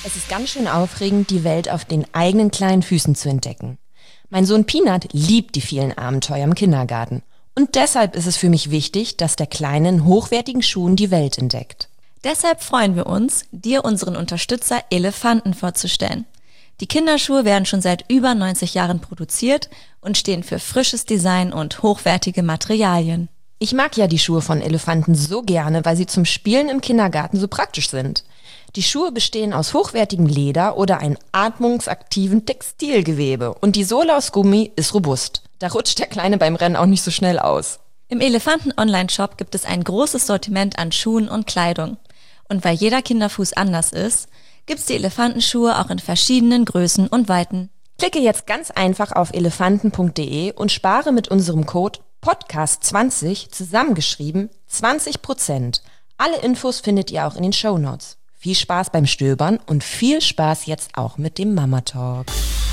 Es ist ganz schön aufregend, die Welt auf den eigenen kleinen Füßen zu entdecken. Mein Sohn Peanut liebt die vielen Abenteuer im Kindergarten. Und deshalb ist es für mich wichtig, dass der Kleine in hochwertigen Schuhen die Welt entdeckt. Deshalb freuen wir uns, dir unseren Unterstützer Elefanten vorzustellen. Die Kinderschuhe werden schon seit über 90 Jahren produziert und stehen für frisches Design und hochwertige Materialien. Ich mag ja die Schuhe von Elefanten so gerne, weil sie zum Spielen im Kindergarten so praktisch sind. Die Schuhe bestehen aus hochwertigem Leder oder einem atmungsaktiven Textilgewebe und die Sohle aus Gummi ist robust. Da rutscht der Kleine beim Rennen auch nicht so schnell aus. Im Elefanten-Online-Shop gibt es ein großes Sortiment an Schuhen und Kleidung. Und weil jeder Kinderfuß anders ist, gibt's die Elefantenschuhe auch in verschiedenen Größen und Weiten. Klicke jetzt ganz einfach auf elefanten.de und spare mit unserem Code PODCAST20 zusammengeschrieben 20%. Alle Infos findet ihr auch in den Shownotes. Viel Spaß beim Stöbern und viel Spaß jetzt auch mit dem Mama Talk.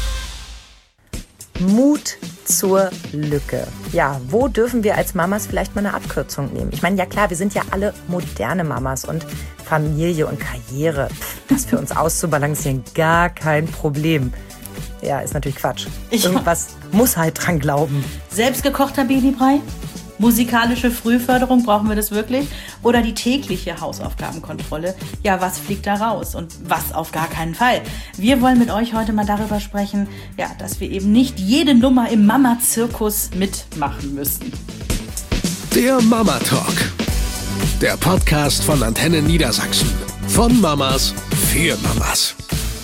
Mut zur Lücke. Ja, wo dürfen wir als Mamas vielleicht mal eine Abkürzung nehmen? Ich meine, ja klar, wir sind ja alle moderne Mamas und Familie und Karriere, das für uns auszubalancieren, gar kein Problem. Ja, ist natürlich Quatsch. Irgendwas muss halt dran glauben. Selbstgekochter Babybrei? Musikalische Frühförderung, brauchen wir das wirklich? Oder die tägliche Hausaufgabenkontrolle? Ja, was fliegt da raus und was auf gar keinen Fall? Wir wollen mit euch heute mal darüber sprechen, ja, dass wir eben nicht jede Nummer im Mama-Zirkus mitmachen müssen. Der Mama Talk. Der Podcast von Antenne Niedersachsen. Von Mamas für Mamas.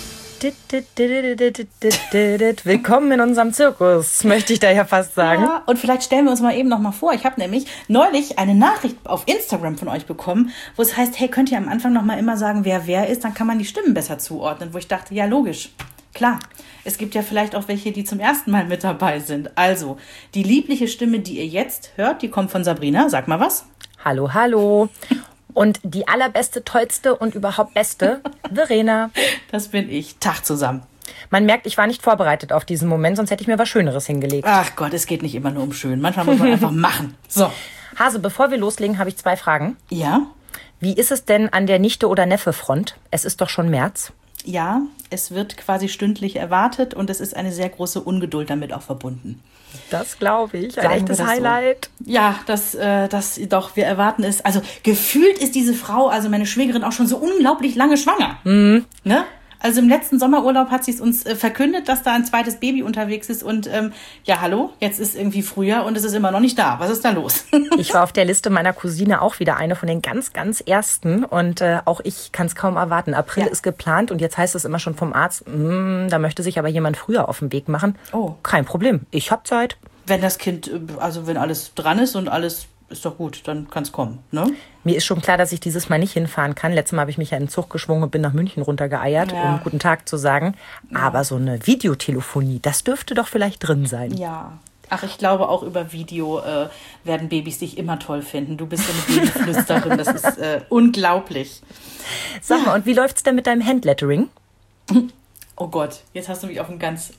Willkommen in unserem Zirkus, möchte ich da ja fast sagen. Ja, und vielleicht stellen wir uns mal eben noch mal vor. Ich habe nämlich neulich eine Nachricht auf Instagram von euch bekommen, wo es heißt, hey, könnt ihr am Anfang noch mal immer sagen, wer ist, dann kann man die Stimmen besser zuordnen. Wo ich dachte, ja, logisch, klar. Es gibt ja vielleicht auch welche, die zum ersten Mal mit dabei sind. Also, die liebliche Stimme, die ihr jetzt hört, die kommt von Sabrina. Sag mal was. Hallo, hallo. Und die allerbeste, tollste und überhaupt beste, Verena. Das bin ich. Tag zusammen. Man merkt, ich war nicht vorbereitet auf diesen Moment, sonst hätte ich mir was Schöneres hingelegt. Ach Gott, es geht nicht immer nur um schön. Manchmal muss man einfach machen. So. Hase, bevor wir loslegen, habe ich 2 Fragen. Ja? Wie ist es denn an der Nichte- oder Neffe-Front? Es ist doch schon März. Ja, es wird quasi stündlich erwartet und es ist eine sehr große Ungeduld damit auch verbunden. Das glaube ich. Ein Sagen echtes wir das Highlight. So. Ja, das doch, wir erwarten es. Also gefühlt ist diese Frau, also meine Schwägerin, auch schon so unglaublich lange schwanger. Mhm. Ne? Also im letzten Sommerurlaub hat sie es uns verkündet, dass da ein zweites Baby unterwegs ist. Und ja, hallo, jetzt ist irgendwie Frühjahr und es ist immer noch nicht da. Was ist da los? Ich war auf der Liste meiner Cousine auch wieder eine von den ganz, ganz ersten. Und auch ich kann es kaum erwarten. April ist geplant und jetzt heißt es immer schon vom Arzt, da möchte sich aber jemand früher auf den Weg machen. Oh. Kein Problem, ich hab Zeit. Wenn das Kind, also wenn alles dran ist und alles ist doch gut, dann kann es kommen, ne? Mir ist schon klar, dass ich dieses Mal nicht hinfahren kann. Letztes Mal habe ich mich ja in den Zug geschwungen und bin nach München runtergeeiert, um guten Tag zu sagen. Ja. Aber so eine Videotelefonie, das dürfte doch vielleicht drin sein. Ja. Ach, ich glaube, auch über Video werden Babys dich immer toll finden. Du bist ja eine Babyflüsterin, das ist unglaublich. Sag mal, und wie läuft's denn mit deinem Handlettering? Oh Gott, jetzt hast du mich auf ein ganz...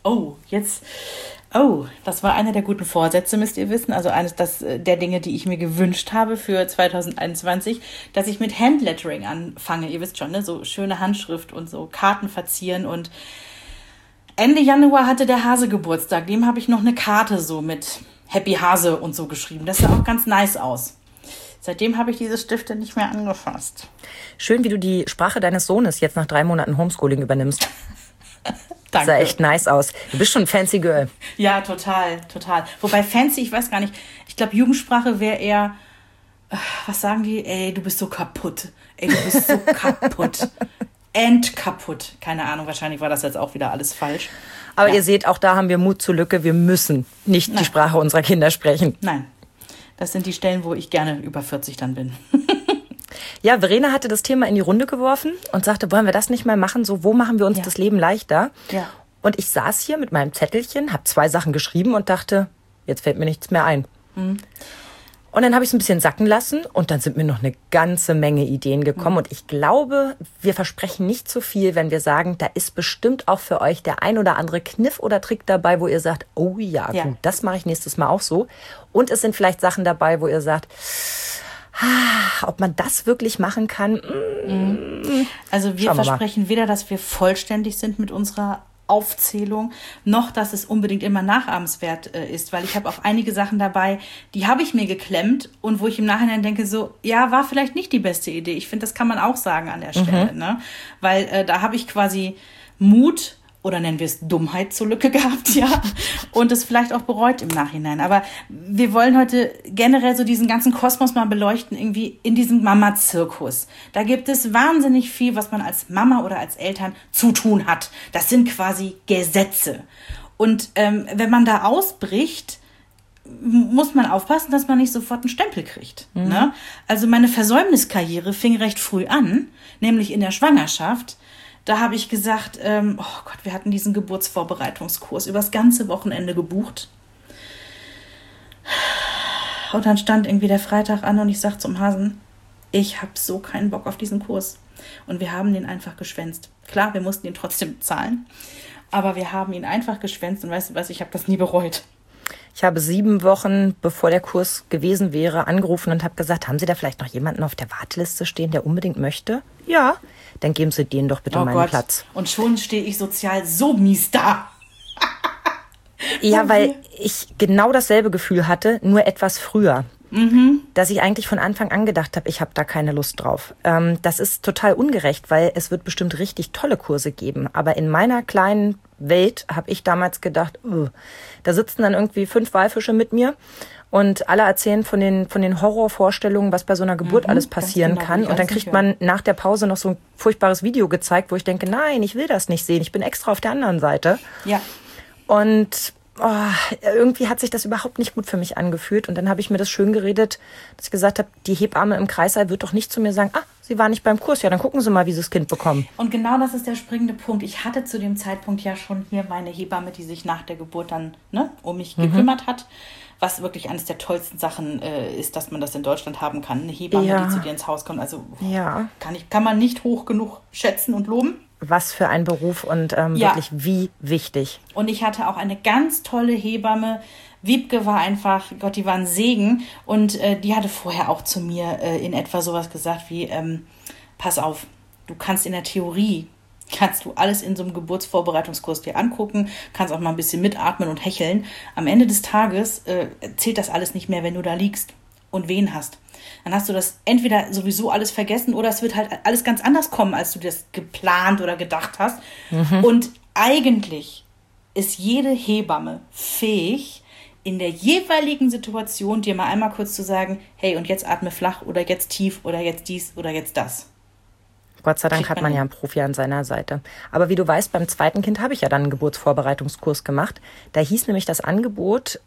Oh, das war einer der guten Vorsätze, müsst ihr wissen. Also eines der Dinge, die ich mir gewünscht habe für 2021, dass ich mit Handlettering anfange. Ihr wisst schon, ne? So schöne Handschrift und so Karten verzieren. Und Ende Januar hatte der Hase Geburtstag. Dem habe ich noch eine Karte so mit Happy Hase und so geschrieben. Das sah auch ganz nice aus. Seitdem habe ich diese Stifte nicht mehr angefasst. Schön, wie du die Sprache deines Sohnes jetzt nach 3 Monaten Homeschooling übernimmst. Danke. Sah echt nice aus. Du bist schon ein fancy Girl. Ja, total. Wobei fancy, ich weiß gar nicht, ich glaube Jugendsprache wäre eher, was sagen die? Ey, du bist so kaputt. Ey, du bist so kaputt. Endkaputt. Keine Ahnung, wahrscheinlich war das jetzt auch wieder alles falsch. Aber ihr seht, auch da haben wir Mut zur Lücke. Wir müssen nicht die Sprache unserer Kinder sprechen. Nein, das sind die Stellen, wo ich gerne über 40 dann bin. Ja, Verena hatte das Thema in die Runde geworfen und sagte, wollen wir das nicht mal machen? So, wo machen wir uns das Leben leichter? Ja. Und ich saß hier mit meinem Zettelchen, habe 2 Sachen geschrieben und dachte, jetzt fällt mir nichts mehr ein. Mhm. Und dann habe ich es ein bisschen sacken lassen und dann sind mir noch eine ganze Menge Ideen gekommen. Und ich glaube, wir versprechen nicht zu viel, wenn wir sagen, da ist bestimmt auch für euch der ein oder andere Kniff oder Trick dabei, wo ihr sagt, oh ja, gut, das mache ich nächstes Mal auch so. Und es sind vielleicht Sachen dabei, wo ihr sagt, Ob man das wirklich machen kann? Also wir versprechen weder, dass wir vollständig sind mit unserer Aufzählung, noch dass es unbedingt immer nachahmenswert ist, weil ich habe auch einige Sachen dabei, die habe ich mir geklemmt und wo ich im Nachhinein denke so, ja, war vielleicht nicht die beste Idee. Ich finde, das kann man auch sagen an der Stelle, ne? Weil da habe ich quasi Mut oder nennen wir es Dummheit zur Lücke gehabt, ja, und es vielleicht auch bereut im Nachhinein. Aber wir wollen heute generell so diesen ganzen Kosmos mal beleuchten, irgendwie in diesem Mama-Zirkus. Da gibt es wahnsinnig viel, was man als Mama oder als Eltern zu tun hat. Das sind quasi Gesetze. Und wenn man da ausbricht, muss man aufpassen, dass man nicht sofort einen Stempel kriegt. Ne? Also meine Versäumniskarriere fing recht früh an, nämlich in der Schwangerschaft. Da habe ich gesagt, oh Gott, wir hatten diesen Geburtsvorbereitungskurs übers ganze Wochenende gebucht. Und dann stand irgendwie der Freitag an und ich sagte zum Hasen, ich habe so keinen Bock auf diesen Kurs. Und wir haben den einfach geschwänzt. Klar, wir mussten ihn trotzdem bezahlen, aber wir haben ihn einfach geschwänzt und weißt du was, ich habe das nie bereut. Ich habe 7 Wochen, bevor der Kurs gewesen wäre, angerufen und habe gesagt, haben Sie da vielleicht noch jemanden auf der Warteliste stehen, der unbedingt möchte? Ja. Dann geben Sie denen doch bitte meinen Platz. Und schon stehe ich sozial so mies da. Ja, weil ich genau dasselbe Gefühl hatte, nur etwas früher. Dass ich eigentlich von Anfang an gedacht habe, ich habe da keine Lust drauf. Das ist total ungerecht, weil es wird bestimmt richtig tolle Kurse geben. Aber in meiner kleinen Welt habe ich damals gedacht, da sitzen dann irgendwie 5 Walfische mit mir und alle erzählen von den Horrorvorstellungen, was bei so einer Geburt alles passieren kann. Und dann kriegt man nach der Pause noch so ein furchtbares Video gezeigt, wo ich denke, nein, ich will das nicht sehen. Ich bin extra auf der anderen Seite. Ja. Und irgendwie hat sich das überhaupt nicht gut für mich angefühlt. Und dann habe ich mir das schön geredet, dass ich gesagt habe, die Hebamme im Kreißsaal wird doch nicht zu mir sagen, Sie waren nicht beim Kurs. Ja, dann gucken Sie mal, wie Sie das Kind bekommen. Und genau das ist der springende Punkt. Ich hatte zu dem Zeitpunkt ja schon hier meine Hebamme, die sich nach der Geburt dann um mich gekümmert hat. Was wirklich eines der tollsten Sachen ist, dass man das in Deutschland haben kann. Eine Hebamme, die zu dir ins Haus kommt. Also kann man nicht hoch genug schätzen und loben. Was für ein Beruf und wirklich wie wichtig. Und ich hatte auch eine ganz tolle Hebamme. Wiebke war einfach, Gott, die war ein Segen. Und die hatte vorher auch zu mir in etwa sowas gesagt wie, pass auf, du kannst in der Theorie, kannst du alles in so einem Geburtsvorbereitungskurs dir angucken, kannst auch mal ein bisschen mitatmen und hecheln. Am Ende des Tages zählt das alles nicht mehr, wenn du da liegst und Wehen hast. Dann hast du das entweder sowieso alles vergessen oder es wird halt alles ganz anders kommen, als du das geplant oder gedacht hast. Und eigentlich ist jede Hebamme fähig, in der jeweiligen Situation dir mal einmal kurz zu sagen, hey, und jetzt atme flach oder jetzt tief oder jetzt dies oder jetzt das. Gott sei Dank hat man ja einen Profi an seiner Seite. Aber wie du weißt, beim zweiten Kind habe ich ja dann einen Geburtsvorbereitungskurs gemacht. Da hieß nämlich das Angebot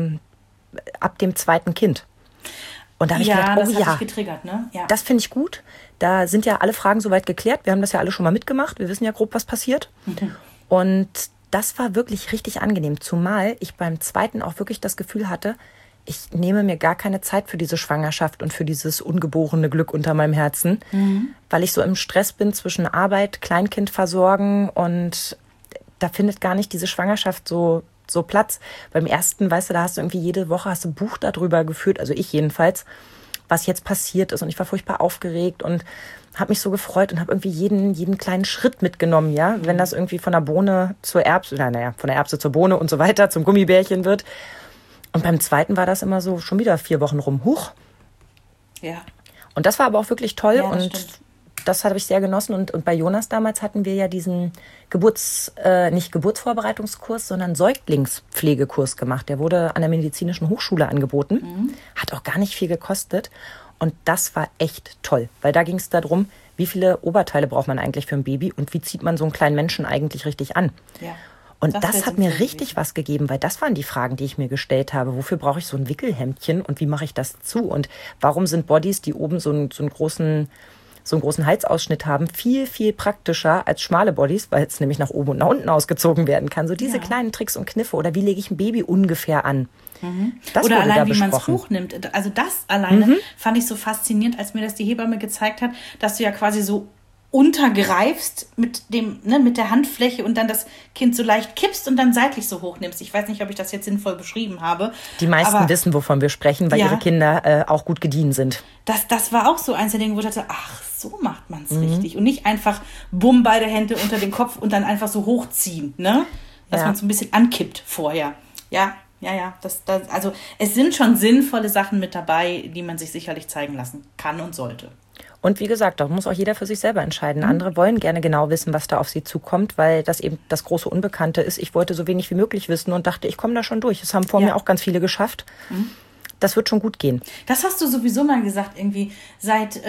ab dem zweiten Kind. Und da habe ich gedacht, das hat dich getriggert, ne? Ja. Das finde ich gut. Da sind ja alle Fragen soweit geklärt. Wir haben das ja alle schon mal mitgemacht. Wir wissen ja grob, was passiert. Und das war wirklich richtig angenehm. Zumal ich beim zweiten auch wirklich das Gefühl hatte, ich nehme mir gar keine Zeit für diese Schwangerschaft und für dieses ungeborene Glück unter meinem Herzen, weil ich so im Stress bin zwischen Arbeit, Kleinkind versorgen und da findet gar nicht diese Schwangerschaft so Platz. Beim ersten, weißt du, da hast du irgendwie jede Woche ein Buch darüber geführt, also ich jedenfalls, was jetzt passiert ist und ich war furchtbar aufgeregt und habe mich so gefreut und habe irgendwie jeden kleinen Schritt mitgenommen, ja, wenn das irgendwie von der Bohne zur Erbse, von der Erbse zur Bohne und so weiter zum Gummibärchen wird. Und beim zweiten war das immer so schon wieder 4 Wochen rum. Huch. Ja. Und das war aber auch wirklich toll und stimmt. Das habe ich sehr genossen. Und bei Jonas damals hatten wir ja diesen nicht Geburtsvorbereitungskurs, sondern Säuglingspflegekurs gemacht. Der wurde an der Medizinischen Hochschule angeboten. Hat auch gar nicht viel gekostet. Und das war echt toll, weil da ging es darum, wie viele Oberteile braucht man eigentlich für ein Baby und wie zieht man so einen kleinen Menschen eigentlich richtig an. Ja. Und das hat mir richtig was gegeben, weil das waren die Fragen, die ich mir gestellt habe. Wofür brauche ich so ein Wickelhemdchen und wie mache ich das zu? Und warum sind Bodies, die oben so einen großen Halsausschnitt haben, viel, viel praktischer als schmale Bodies, weil es nämlich nach oben und nach unten ausgezogen werden kann. So diese kleinen Tricks und Kniffe. Oder wie lege ich ein Baby ungefähr an? Das oder wurde allein, da wie man es besprochen. hochnimmt. Also das alleine fand ich so faszinierend, als mir das die Hebamme gezeigt hat, dass du ja quasi so untergreifst mit der Handfläche und dann das Kind so leicht kippst und dann seitlich so hochnimmst. Ich weiß nicht, ob ich das jetzt sinnvoll beschrieben habe. Die meisten wissen, wovon wir sprechen, weil ihre Kinder auch gut gediehen sind. Das war auch so eins der Dinge, wo ich dachte, ach, so macht man es richtig. Und nicht einfach bumm, beide Hände unter den Kopf und dann einfach so hochziehen, ne? Dass man es so ein bisschen ankippt vorher. Ja. Also es sind schon sinnvolle Sachen mit dabei, die man sich sicherlich zeigen lassen kann und sollte. Und wie gesagt, da muss auch jeder für sich selber entscheiden. Andere wollen gerne genau wissen, was da auf sie zukommt, weil das eben das große Unbekannte ist. Ich wollte so wenig wie möglich wissen und dachte, ich komme da schon durch. Das haben vor mir auch ganz viele geschafft. Das wird schon gut gehen. Das hast du sowieso mal gesagt, irgendwie seit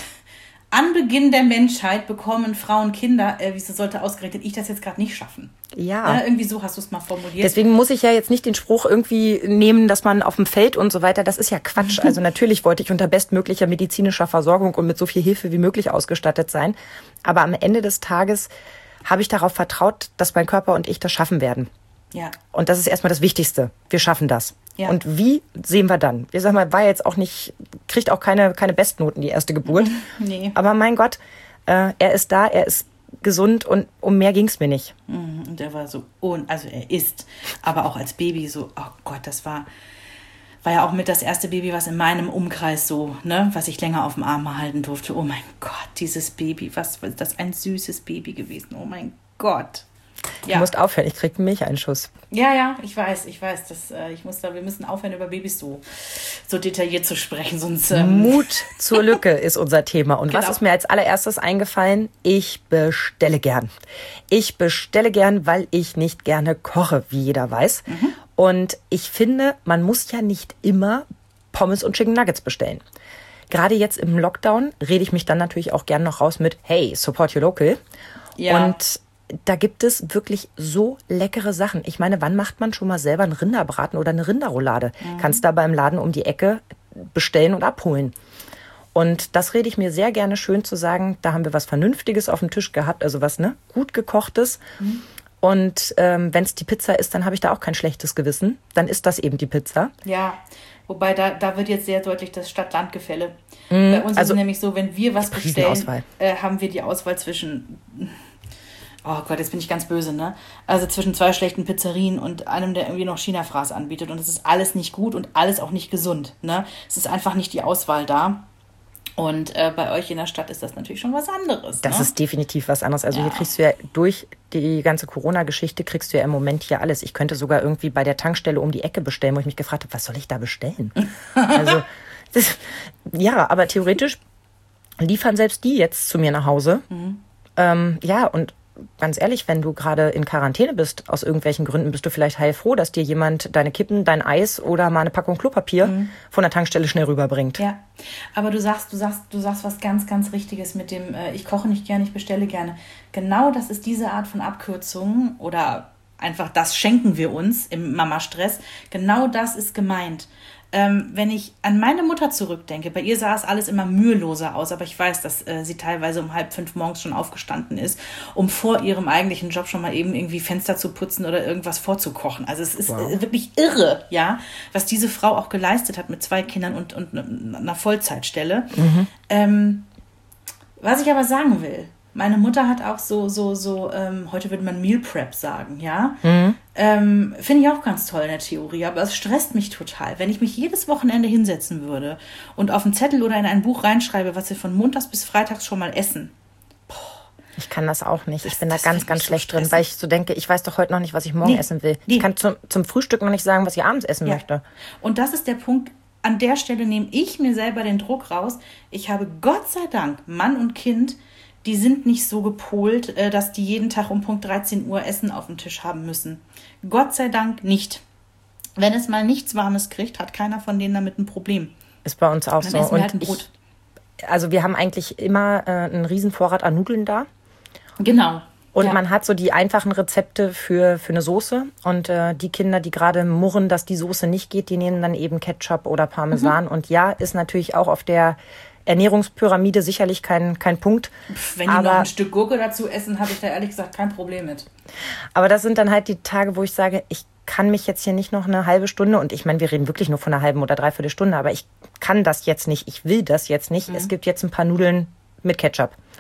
Anbeginn der Menschheit bekommen Frauen Kinder. Wieso sollte ausgerechnet ich das jetzt gerade nicht schaffen? Ja. Irgendwie so hast du es mal formuliert. Deswegen muss ich ja jetzt nicht den Spruch irgendwie nehmen, dass man auf dem Feld und so weiter, das ist ja Quatsch. Also natürlich wollte ich unter bestmöglicher medizinischer Versorgung und mit so viel Hilfe wie möglich ausgestattet sein. Aber am Ende des Tages habe ich darauf vertraut, dass mein Körper und ich das schaffen werden. Ja. Und das ist erstmal das Wichtigste. Wir schaffen das. Ja. Und wie, sehen wir dann. Ich sag mal, war jetzt auch nicht, kriegt auch keine Bestnoten, die erste Geburt. Nee. Aber mein Gott, er ist da, er ist gesund und um mehr ging's mir nicht. Und er war so, also er ist, aber auch als Baby so, oh Gott, das war ja auch mit das erste Baby, was in meinem Umkreis so, ne, was ich länger auf dem Arm halten durfte. Oh mein Gott, dieses Baby, was ist das, ein süßes Baby gewesen. Oh mein Gott. Du musst aufhören, ich krieg einen Milcheinschuss. Ja, ich weiß, wir müssen aufhören, über Babys so detailliert zu sprechen, sonst... Mut zur Lücke ist unser Thema. Und was ist mir als allererstes eingefallen? Ich bestelle gern. Ich bestelle gern, weil ich nicht gerne koche, wie jeder weiß. Und ich finde, man muss ja nicht immer Pommes und Chicken Nuggets bestellen. Gerade jetzt im Lockdown rede ich mich dann natürlich auch gern noch raus mit, hey, support your local. Ja. Und da gibt es wirklich so leckere Sachen. Ich meine, wann macht man schon mal selber einen Rinderbraten oder eine Rinderroulade? Kannst da beim Laden um die Ecke bestellen und abholen. Und das rede ich mir sehr gerne schön zu sagen, da haben wir was Vernünftiges auf dem Tisch gehabt, also was gut gekochtes. Und wenn es die Pizza ist, dann habe ich da auch kein schlechtes Gewissen. Dann ist das eben die Pizza. Ja, wobei da wird jetzt sehr deutlich das Stadt-Land-Gefälle. Bei uns ist es nämlich so, wenn wir was bestellen, haben wir die Auswahl zwischen... Oh Gott, jetzt bin ich ganz böse, ne? Also zwischen 2 schlechten Pizzerien und einem, der irgendwie noch China-Fraß anbietet. Und es ist alles nicht gut und alles auch nicht gesund, ne? Es ist einfach nicht die Auswahl da. Und bei euch in der Stadt ist das natürlich schon was anderes. Das ist definitiv was anderes. Also hier kriegst du ja durch die ganze Corona-Geschichte kriegst du ja im Moment hier alles. Ich könnte sogar irgendwie bei der Tankstelle um die Ecke bestellen, wo ich mich gefragt habe, was soll ich da bestellen? Also, aber theoretisch liefern selbst die jetzt zu mir nach Hause. Und ganz ehrlich, wenn du gerade in Quarantäne bist, aus irgendwelchen Gründen, bist du vielleicht heilfroh, dass dir jemand deine Kippen, dein Eis oder mal eine Packung Klopapier von der Tankstelle schnell rüberbringt. Ja, aber du sagst was ganz, ganz Richtiges mit dem, ich koche nicht gerne, ich bestelle gerne. Genau das ist diese Art von Abkürzung oder einfach das schenken wir uns im Mama-Stress. Genau das ist gemeint. Wenn ich an meine Mutter zurückdenke, bei ihr sah es alles immer müheloser aus, aber ich weiß, dass sie teilweise um 4:30 morgens schon aufgestanden ist, um vor ihrem eigentlichen Job schon mal eben irgendwie Fenster zu putzen oder irgendwas vorzukochen. Also es ist wirklich irre, ja, was diese Frau auch geleistet hat mit 2 Kindern und einer Vollzeitstelle. Was ich aber sagen will, meine Mutter hat auch so heute würde man Meal Prep sagen, ja. Finde ich auch ganz toll in der Theorie, aber es stresst mich total. Wenn ich mich jedes Wochenende hinsetzen würde und auf einen Zettel oder in ein Buch reinschreibe, was wir von montags bis freitags schon mal essen. Ich kann das auch nicht. Ich bin da ganz, ganz schlecht drin, weil ich so denke, ich weiß doch heute noch nicht, was ich morgen essen will. Ich kann zum Frühstück noch nicht sagen, was ich abends essen möchte. Und das ist der Punkt. An der Stelle nehme ich mir selber den Druck raus. Ich habe Gott sei Dank Mann und Kind, die sind nicht so gepolt, dass die jeden Tag um Punkt 13 Uhr Essen auf dem Tisch haben müssen. Gott sei Dank nicht. Wenn es mal nichts Warmes kriegt, hat keiner von denen damit ein Problem. Ist bei uns auch so. Essen wir halt ein Brot. Also wir haben eigentlich immer einen riesen Vorrat an Nudeln da. Genau. Und man hat so die einfachen Rezepte für eine Soße. Und die Kinder, die gerade murren, dass die Soße nicht geht, die nehmen dann eben Ketchup oder Parmesan. Und ja, ist natürlich auch auf der Ernährungspyramide sicherlich kein Punkt. Wenn die noch ein Stück Gurke dazu essen, habe ich da ehrlich gesagt kein Problem mit. Aber das sind dann halt die Tage, wo ich sage, ich kann mich jetzt hier nicht noch eine halbe Stunde, und ich meine, wir reden wirklich nur von einer halben oder dreiviertel Stunde, aber ich kann das jetzt nicht, ich will das jetzt nicht. Es gibt jetzt ein paar Nudeln mit Ketchup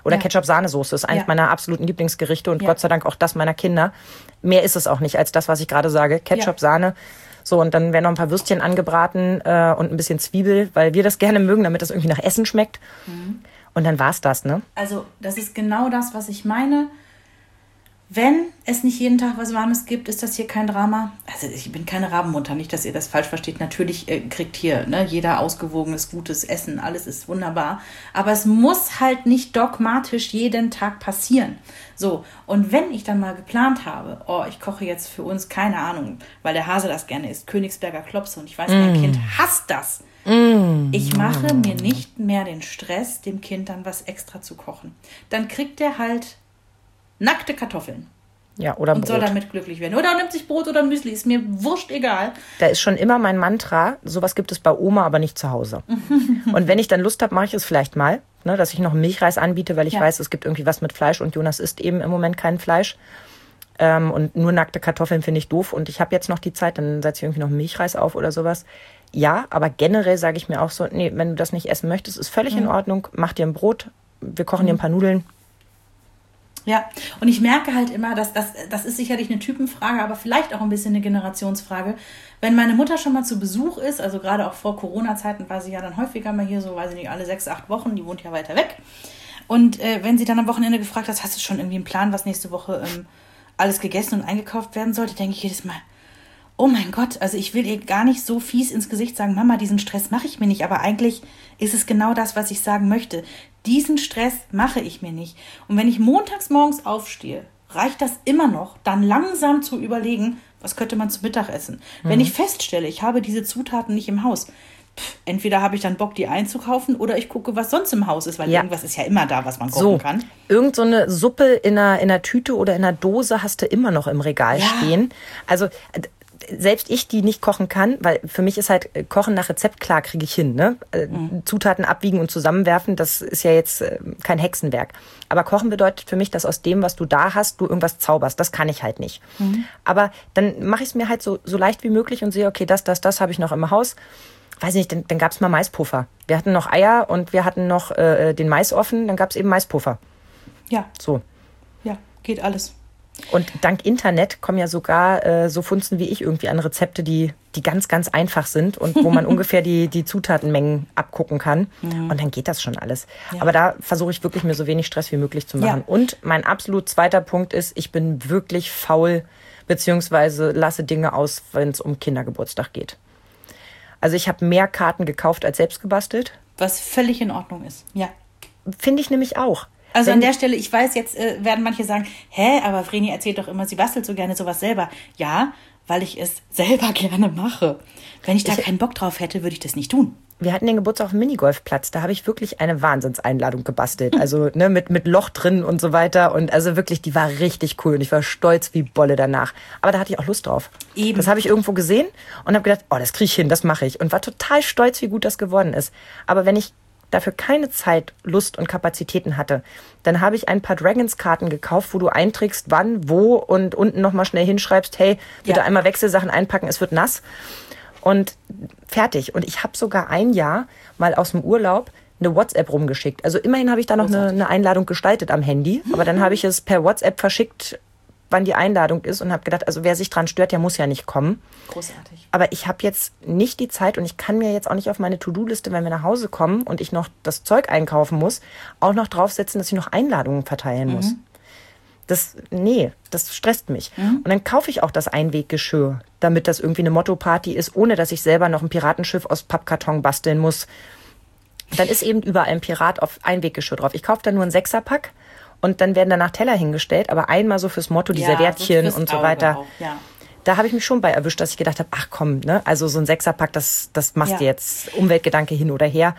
Oder Ketchup-Sahnesoße ist eines meiner absoluten Lieblingsgerichte und Gott sei Dank auch das meiner Kinder. Mehr ist es auch nicht als das, was ich gerade sage. Ketchup, Sahne. So, und dann werden noch ein paar Würstchen angebraten und ein bisschen Zwiebel, weil wir das gerne mögen, damit das irgendwie nach Essen schmeckt. Und dann war's das, ne? Also, das ist genau das, was ich meine. Wenn es nicht jeden Tag was Warmes gibt, ist das hier kein Drama. Also ich bin keine Rabenmutter, nicht, dass ihr das falsch versteht. Natürlich kriegt hier jeder ausgewogenes, gutes Essen, alles ist wunderbar. Aber es muss halt nicht dogmatisch jeden Tag passieren. So, und wenn ich dann mal geplant habe, ich koche jetzt für uns, keine Ahnung, weil der Hase das gerne isst, Königsberger Klopse und ich weiß, mein Kind hasst das. Ich mache mir nicht mehr den Stress, dem Kind dann was extra zu kochen. Dann kriegt er halt nackte Kartoffeln. Ja, oder und Brot. Soll damit glücklich werden. Oder nimmt sich Brot oder Müsli, ist mir wurscht egal. Da ist schon immer mein Mantra, sowas gibt es bei Oma, aber nicht zu Hause. Und wenn ich dann Lust habe, mache ich es vielleicht mal, ne, dass ich noch einen Milchreis anbiete, weil ich weiß, es gibt irgendwie was mit Fleisch und Jonas isst eben im Moment kein Fleisch. Und nur nackte Kartoffeln finde ich doof und ich habe jetzt noch die Zeit, dann setze ich irgendwie noch einen Milchreis auf oder sowas. Ja, aber generell sage ich mir auch so, nee, wenn du das nicht essen möchtest, ist völlig in Ordnung, mach dir ein Brot, wir kochen dir ein paar Nudeln. Ja, und ich merke halt immer, dass das ist sicherlich eine Typenfrage, aber vielleicht auch ein bisschen eine Generationsfrage. Wenn meine Mutter schon mal zu Besuch ist, also gerade auch vor Corona-Zeiten war sie ja dann häufiger mal hier, so weiß ich nicht, alle 6, 8 Wochen, die wohnt ja weiter weg. Und wenn sie dann am Wochenende gefragt hat, hast du schon irgendwie einen Plan, was nächste Woche alles gegessen und eingekauft werden sollte, denke ich jedes Mal, oh mein Gott, also ich will ihr gar nicht so fies ins Gesicht sagen, Mama, diesen Stress mache ich mir nicht, aber eigentlich ist es genau das, was ich sagen möchte. Diesen Stress mache ich mir nicht. Und wenn ich montags morgens aufstehe, reicht das immer noch, dann langsam zu überlegen, was könnte man zu Mittag essen. Wenn ich feststelle, ich habe diese Zutaten nicht im Haus, entweder habe ich dann Bock, die einzukaufen oder ich gucke, was sonst im Haus ist, weil irgendwas ist ja immer da, was man kochen kann. Irgend so eine Suppe in einer Tüte oder in einer Dose hast du immer noch im Regal stehen. Also selbst ich, die nicht kochen kann, weil für mich ist halt Kochen nach Rezept, klar, kriege ich hin. Ne? Zutaten abwiegen und zusammenwerfen, das ist ja jetzt kein Hexenwerk. Aber Kochen bedeutet für mich, dass aus dem, was du da hast, du irgendwas zauberst. Das kann ich halt nicht. Aber dann mache ich es mir halt so leicht wie möglich und sehe, okay, das habe ich noch im Haus. Weiß nicht, dann gab es mal Maispuffer. Wir hatten noch Eier und wir hatten noch den Mais offen, dann gab es eben Maispuffer. Ja. So. Ja, geht alles. Und dank Internet kommen ja sogar so Funzen wie ich irgendwie an Rezepte, die ganz, ganz einfach sind und wo man ungefähr die Zutatenmengen abgucken kann. Und dann geht das schon alles. Ja. Aber da versuche ich wirklich, mir so wenig Stress wie möglich zu machen. Ja. Und mein absolut zweiter Punkt ist, ich bin wirklich faul, beziehungsweise lasse Dinge aus, wenn es um Kindergeburtstag geht. Also ich habe mehr Karten gekauft als selbst gebastelt. Was völlig in Ordnung ist, ja. Finde ich nämlich auch. Also an der Stelle, ich weiß, jetzt werden manche sagen, aber Vreni erzählt doch immer, sie bastelt so gerne sowas selber. Ja, weil ich es selber gerne mache. Wenn ich da keinen Bock drauf hätte, würde ich das nicht tun. Wir hatten den Geburtstag auf dem Minigolfplatz, da habe ich wirklich eine Wahnsinnseinladung gebastelt. Also mit Loch drin und so weiter. Und also wirklich, die war richtig cool und ich war stolz wie Bolle danach. Aber da hatte ich auch Lust drauf. Eben. Das habe ich irgendwo gesehen und habe gedacht, das kriege ich hin, das mache ich. Und war total stolz, wie gut das geworden ist. Aber wenn ich dafür keine Zeit, Lust und Kapazitäten hatte, dann habe ich ein paar Dragons-Karten gekauft, wo du einträgst, wann, wo und unten nochmal schnell hinschreibst, hey, bitte einmal Wechselsachen einpacken, es wird nass. Und fertig. Und ich habe sogar ein Jahr mal aus dem Urlaub eine WhatsApp rumgeschickt. Also immerhin habe ich da noch eine Einladung gestaltet am Handy, aber dann habe ich es per WhatsApp verschickt, wann die Einladung ist und habe gedacht, also wer sich dran stört, der muss ja nicht kommen. Großartig. Aber ich habe jetzt nicht die Zeit und ich kann mir jetzt auch nicht auf meine To-Do-Liste, wenn wir nach Hause kommen und ich noch das Zeug einkaufen muss, auch noch draufsetzen, dass ich noch Einladungen verteilen muss. Das stresst mich. Und dann kaufe ich auch das Einweggeschirr, damit das irgendwie eine Motto-Party ist, ohne dass ich selber noch ein Piratenschiff aus Pappkarton basteln muss. Dann ist eben überall ein Pirat auf Einweggeschirr drauf. Ich kaufe dann nur einen 6er-Pack. Und dann werden danach Teller hingestellt, aber einmal so fürs Motto, die Serviettchen und so weiter. Da habe ich mich schon bei erwischt, dass ich gedacht habe, ach komm, ne? Also so ein 6er-Pack, das machst du jetzt, Umweltgedanke hin oder her.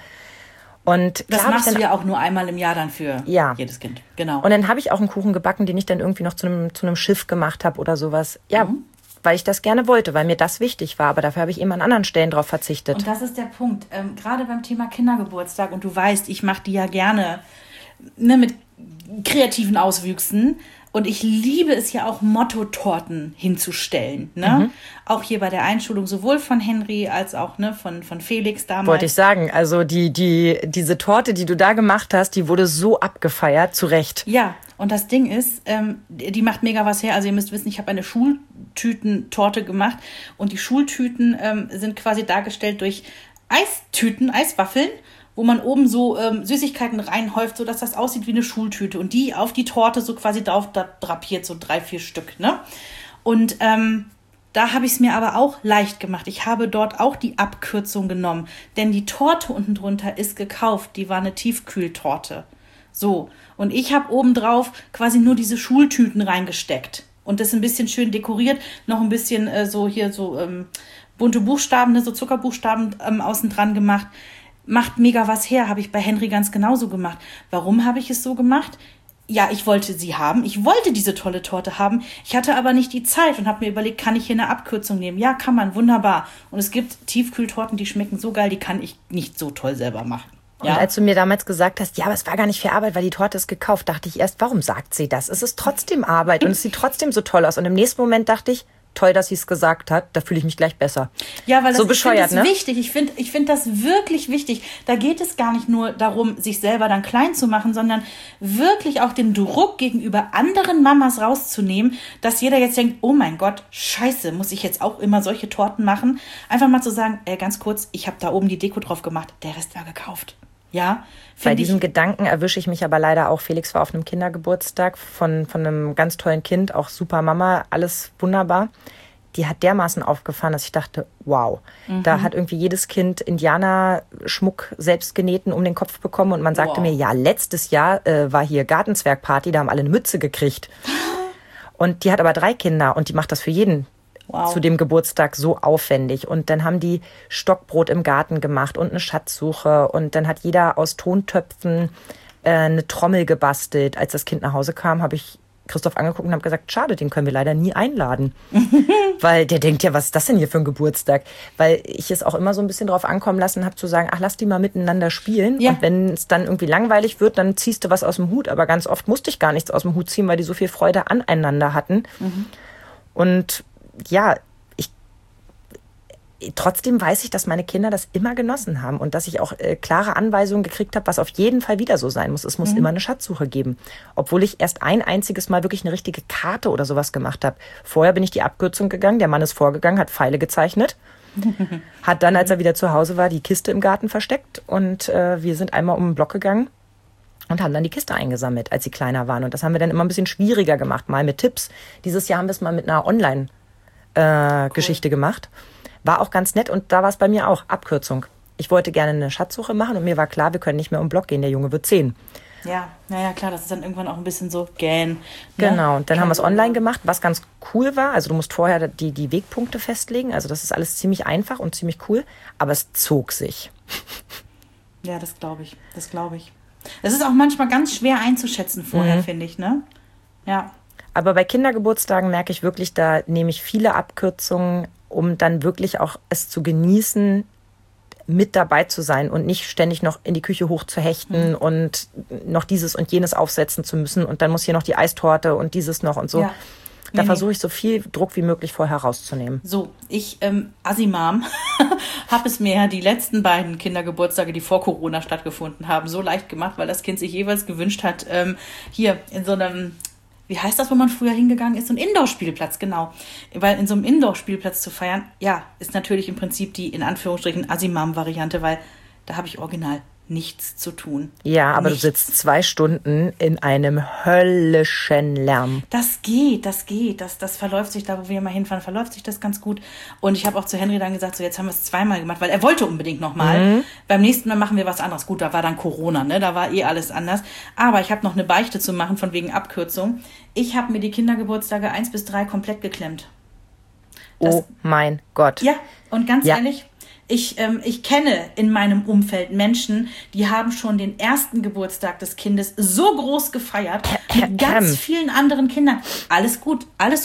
Und das machst du ja auch nur einmal im Jahr dann für jedes Kind. Genau. Und dann habe ich auch einen Kuchen gebacken, den ich dann irgendwie noch zu einem Schiff gemacht habe oder sowas. Ja, weil ich das gerne wollte, weil mir das wichtig war. Aber dafür habe ich eben an anderen Stellen drauf verzichtet. Und das ist der Punkt. Gerade beim Thema Kindergeburtstag, und du weißt, ich mache die ja gerne mit kreativen Auswüchsen. Und ich liebe es ja auch, Motto-Torten hinzustellen. Ne? Auch hier bei der Einschulung, sowohl von Henry als auch von Felix damals. Wollte ich sagen, also diese Torte, die du da gemacht hast, die wurde so abgefeiert, zu Recht. Ja, und das Ding ist, die macht mega was her. Also ihr müsst wissen, ich habe eine Schultütentorte gemacht. Und die Schultüten sind quasi dargestellt durch Eistüten, Eiswaffeln, wo man oben so Süßigkeiten reinhäuft, sodass das aussieht wie eine Schultüte. Und die auf die Torte so quasi drauf drapiert, so 3-4 Stück. Ne? Und da habe ich es mir aber auch leicht gemacht. Ich habe dort auch die Abkürzung genommen. Denn die Torte unten drunter ist gekauft. Die war eine Tiefkühltorte. So. Und ich habe obendrauf quasi nur diese Schultüten reingesteckt. Und das ein bisschen schön dekoriert. Noch ein bisschen bunte Buchstaben, so Zuckerbuchstaben außen dran gemacht. Macht mega was her, habe ich bei Henry ganz genauso gemacht. Warum habe ich es so gemacht? Ja, ich wollte sie haben. Ich wollte diese tolle Torte haben. Ich hatte aber nicht die Zeit und habe mir überlegt, kann ich hier eine Abkürzung nehmen? Ja, kann man, wunderbar. Und es gibt Tiefkühltorten, die schmecken so geil, die kann ich nicht so toll selber machen. Ja? Und als du mir damals gesagt hast, ja, aber es war gar nicht viel Arbeit, weil die Torte ist gekauft, dachte ich erst, warum sagt sie das? Es ist trotzdem Arbeit und es sieht trotzdem so toll aus. Und im nächsten Moment dachte ich, toll, dass sie es gesagt hat, da fühle ich mich gleich besser. Ja, weil das so bescheuert, ist wichtig. Ich finde das wirklich wichtig. Da geht es gar nicht nur darum, sich selber dann klein zu machen, sondern wirklich auch den Druck gegenüber anderen Mamas rauszunehmen, dass jeder jetzt denkt, oh mein Gott, scheiße, muss ich jetzt auch immer solche Torten machen? Einfach mal zu sagen, ganz kurz, ich habe da oben die Deko drauf gemacht, der Rest war gekauft. Ja, bei diesem Gedanken erwische ich mich aber leider auch. Felix war auf einem Kindergeburtstag von einem ganz tollen Kind, auch super Mama, alles wunderbar. Die hat dermaßen aufgefahren, dass ich dachte, wow. Da hat irgendwie jedes Kind Indianerschmuck selbst genähten um den Kopf bekommen. Und man sagte mir, ja, letztes Jahr war hier Gartenzwergparty, da haben alle eine Mütze gekriegt. Und die hat aber 3 Kinder und die macht das für jeden. Wow. Zu dem Geburtstag so aufwendig. Und dann haben die Stockbrot im Garten gemacht und eine Schatzsuche. Und dann hat jeder aus Tontöpfen eine Trommel gebastelt. Als das Kind nach Hause kam, habe ich Christoph angeguckt und habe gesagt, schade, den können wir leider nie einladen. Weil der denkt ja, was ist das denn hier für ein Geburtstag? Weil ich es auch immer so ein bisschen drauf ankommen lassen habe, zu sagen, ach, lass die mal miteinander spielen. Ja. Und wenn es dann irgendwie langweilig wird, dann ziehst du was aus dem Hut. Aber ganz oft musste ich gar nichts aus dem Hut ziehen, weil die so viel Freude aneinander hatten. Und ja, trotzdem weiß ich, dass meine Kinder das immer genossen haben und dass ich auch klare Anweisungen gekriegt habe, was auf jeden Fall wieder so sein muss. Es muss immer eine Schatzsuche geben. Obwohl ich erst ein einziges Mal wirklich eine richtige Karte oder sowas gemacht habe. Vorher bin ich die Abkürzung gegangen, der Mann ist vorgegangen, hat Pfeile gezeichnet, hat dann, als er wieder zu Hause war, die Kiste im Garten versteckt und wir sind einmal um den Block gegangen und haben dann die Kiste eingesammelt, als sie kleiner waren. Und das haben wir dann immer ein bisschen schwieriger gemacht, mal mit Tipps. Dieses Jahr haben wir es mal mit einer Geschichte gemacht. War auch ganz nett und da war es bei mir auch Abkürzung. Ich wollte gerne eine Schatzsuche machen und mir war klar, wir können nicht mehr um den Block gehen, der Junge wird 10. Ja, naja, klar, das ist dann irgendwann auch ein bisschen so gähn. Ne? Genau, und dann haben wir es online gemacht, was ganz cool war. Also du musst vorher die Wegpunkte festlegen, also das ist alles ziemlich einfach und ziemlich cool, aber es zog sich. Ja, das glaube ich. Das ist auch manchmal ganz schwer einzuschätzen vorher, finde ich, ne? Ja. Aber bei Kindergeburtstagen merke ich wirklich, da nehme ich viele Abkürzungen, um dann wirklich auch es zu genießen, mit dabei zu sein und nicht ständig noch in die Küche hochzuhechten und noch dieses und jenes aufsetzen zu müssen und dann muss hier noch die Eistorte und dieses noch und so. Ja. Da versuche ich so viel Druck wie möglich vorher rauszunehmen. So, ich, Assi-Mom, habe es mir ja die letzten beiden Kindergeburtstage, die vor Corona stattgefunden haben, so leicht gemacht, weil das Kind sich jeweils gewünscht hat, hier in so einem, wie heißt das, wo man früher hingegangen ist? So ein Indoor-Spielplatz, genau. Weil in so einem Indoor-Spielplatz zu feiern, ja, ist natürlich im Prinzip die, in Anführungsstrichen, Assi-Mom-Variante, weil da habe ich original nichts zu tun. Ja, aber nichts. Du sitzt 2 Stunden in einem höllischen Lärm. Das geht. Das verläuft sich, da wo wir mal hinfahren, verläuft sich das ganz gut. Und ich habe auch zu Henry dann gesagt, so jetzt haben wir es 2-mal gemacht, weil er wollte unbedingt nochmal. Beim nächsten Mal machen wir was anderes. Gut, da war dann Corona, ne? Da war alles anders. Aber ich habe noch eine Beichte zu machen, von wegen Abkürzung. Ich habe mir die Kindergeburtstage 1 bis 3 komplett geklemmt. Oh mein Gott. Ja, und ganz ehrlich, ich kenne in meinem Umfeld Menschen, die haben schon den ersten Geburtstag des Kindes so groß gefeiert, mit ganz vielen anderen Kindern. Alles gut,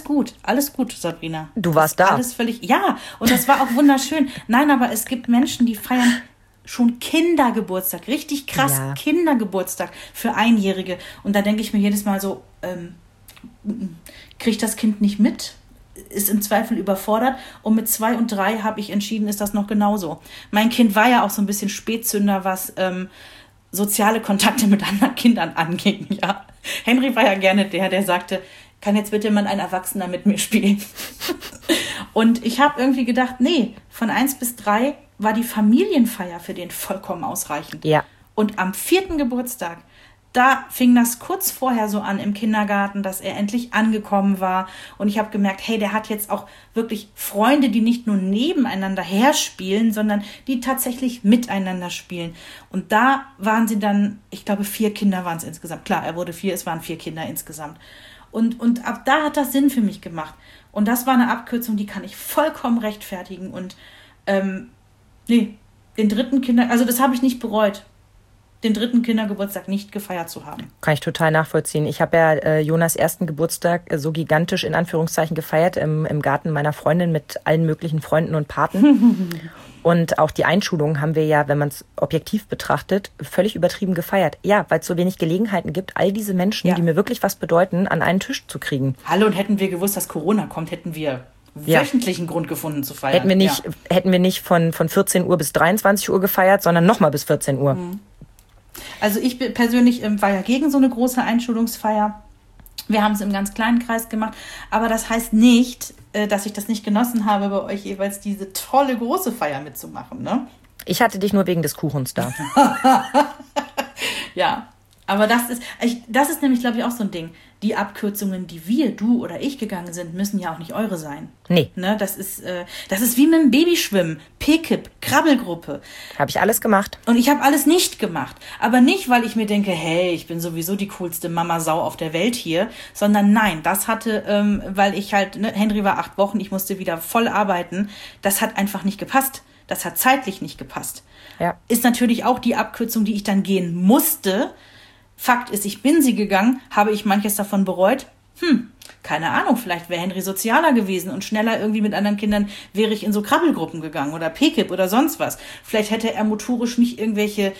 Sabrina. Du warst da. Alles völlig, ja, und das war auch wunderschön. Nein, aber es gibt Menschen, die feiern schon Kindergeburtstag, richtig krass, Ja. Kindergeburtstag für Einjährige. Und da denke ich mir jedes Mal so, kriegt das Kind nicht mit? Ist im Zweifel überfordert. Und mit 2 und 3 habe ich entschieden, ist das noch genauso. Mein Kind war ja auch so ein bisschen Spätzünder, was soziale Kontakte mit anderen Kindern anging. Ja. Henry war ja gerne der sagte, kann jetzt bitte mal ein Erwachsener mit mir spielen? Und ich habe irgendwie gedacht, nee, von 1 bis 3 war die Familienfeier für den vollkommen ausreichend. Ja. Und am 4. Geburtstag, da fing das kurz vorher so an im Kindergarten, dass er endlich angekommen war. Und ich habe gemerkt, hey, der hat jetzt auch wirklich Freunde, die nicht nur nebeneinander herspielen, sondern die tatsächlich miteinander spielen. Und da waren sie dann, ich glaube, 4 Kinder waren es insgesamt. Klar, er wurde 4, es waren 4 Kinder insgesamt. Und ab da hat das Sinn für mich gemacht. Und das war eine Abkürzung, die kann ich vollkommen rechtfertigen. Und den 3. also das habe ich nicht bereut, den 3. Kindergeburtstag nicht gefeiert zu haben. Kann ich total nachvollziehen. Ich habe ja Jonas 1. Geburtstag so gigantisch in Anführungszeichen gefeiert im Garten meiner Freundin mit allen möglichen Freunden und Paten. Und auch die Einschulung haben wir ja, wenn man es objektiv betrachtet, völlig übertrieben gefeiert. Ja, weil es so wenig Gelegenheiten gibt, all diese Menschen, die mir wirklich was bedeuten, an einen Tisch zu kriegen. Hallo, und hätten wir gewusst, dass Corona kommt, hätten wir wöchentlichen Grund gefunden zu feiern. Hätten wir nicht von 14 Uhr bis 23 Uhr gefeiert, sondern nochmal bis 14 Uhr. Also ich persönlich war ja gegen so eine große Einschulungsfeier. Wir haben es im ganz kleinen Kreis gemacht. Aber das heißt nicht, dass ich das nicht genossen habe, bei euch jeweils diese tolle große Feier mitzumachen. Ne? Ich hatte dich nur wegen des Kuchens da. Ja, aber das ist nämlich, glaube ich, auch so ein Ding. Die Abkürzungen, die du oder ich gegangen sind, müssen ja auch nicht eure sein. Nee. Ne, das ist wie mit dem Babyschwimmen, P-Kip, Krabbelgruppe. Habe ich alles gemacht. Und ich habe alles nicht gemacht. Aber nicht, weil ich mir denke, hey, ich bin sowieso die coolste Mama-Sau auf der Welt hier. Sondern nein, das hatte, weil ich halt, Henry war 8 Wochen, ich musste wieder voll arbeiten. Das hat einfach nicht gepasst. Das hat zeitlich nicht gepasst. Ja. Ist natürlich auch die Abkürzung, die ich dann gehen musste. Fakt ist, ich bin sie gegangen, habe ich manches davon bereut? Keine Ahnung, vielleicht wäre Henry sozialer gewesen und schneller irgendwie mit anderen Kindern wäre ich in so Krabbelgruppen gegangen oder P-Kip oder sonst was. Vielleicht hätte er motorisch nicht irgendwelche,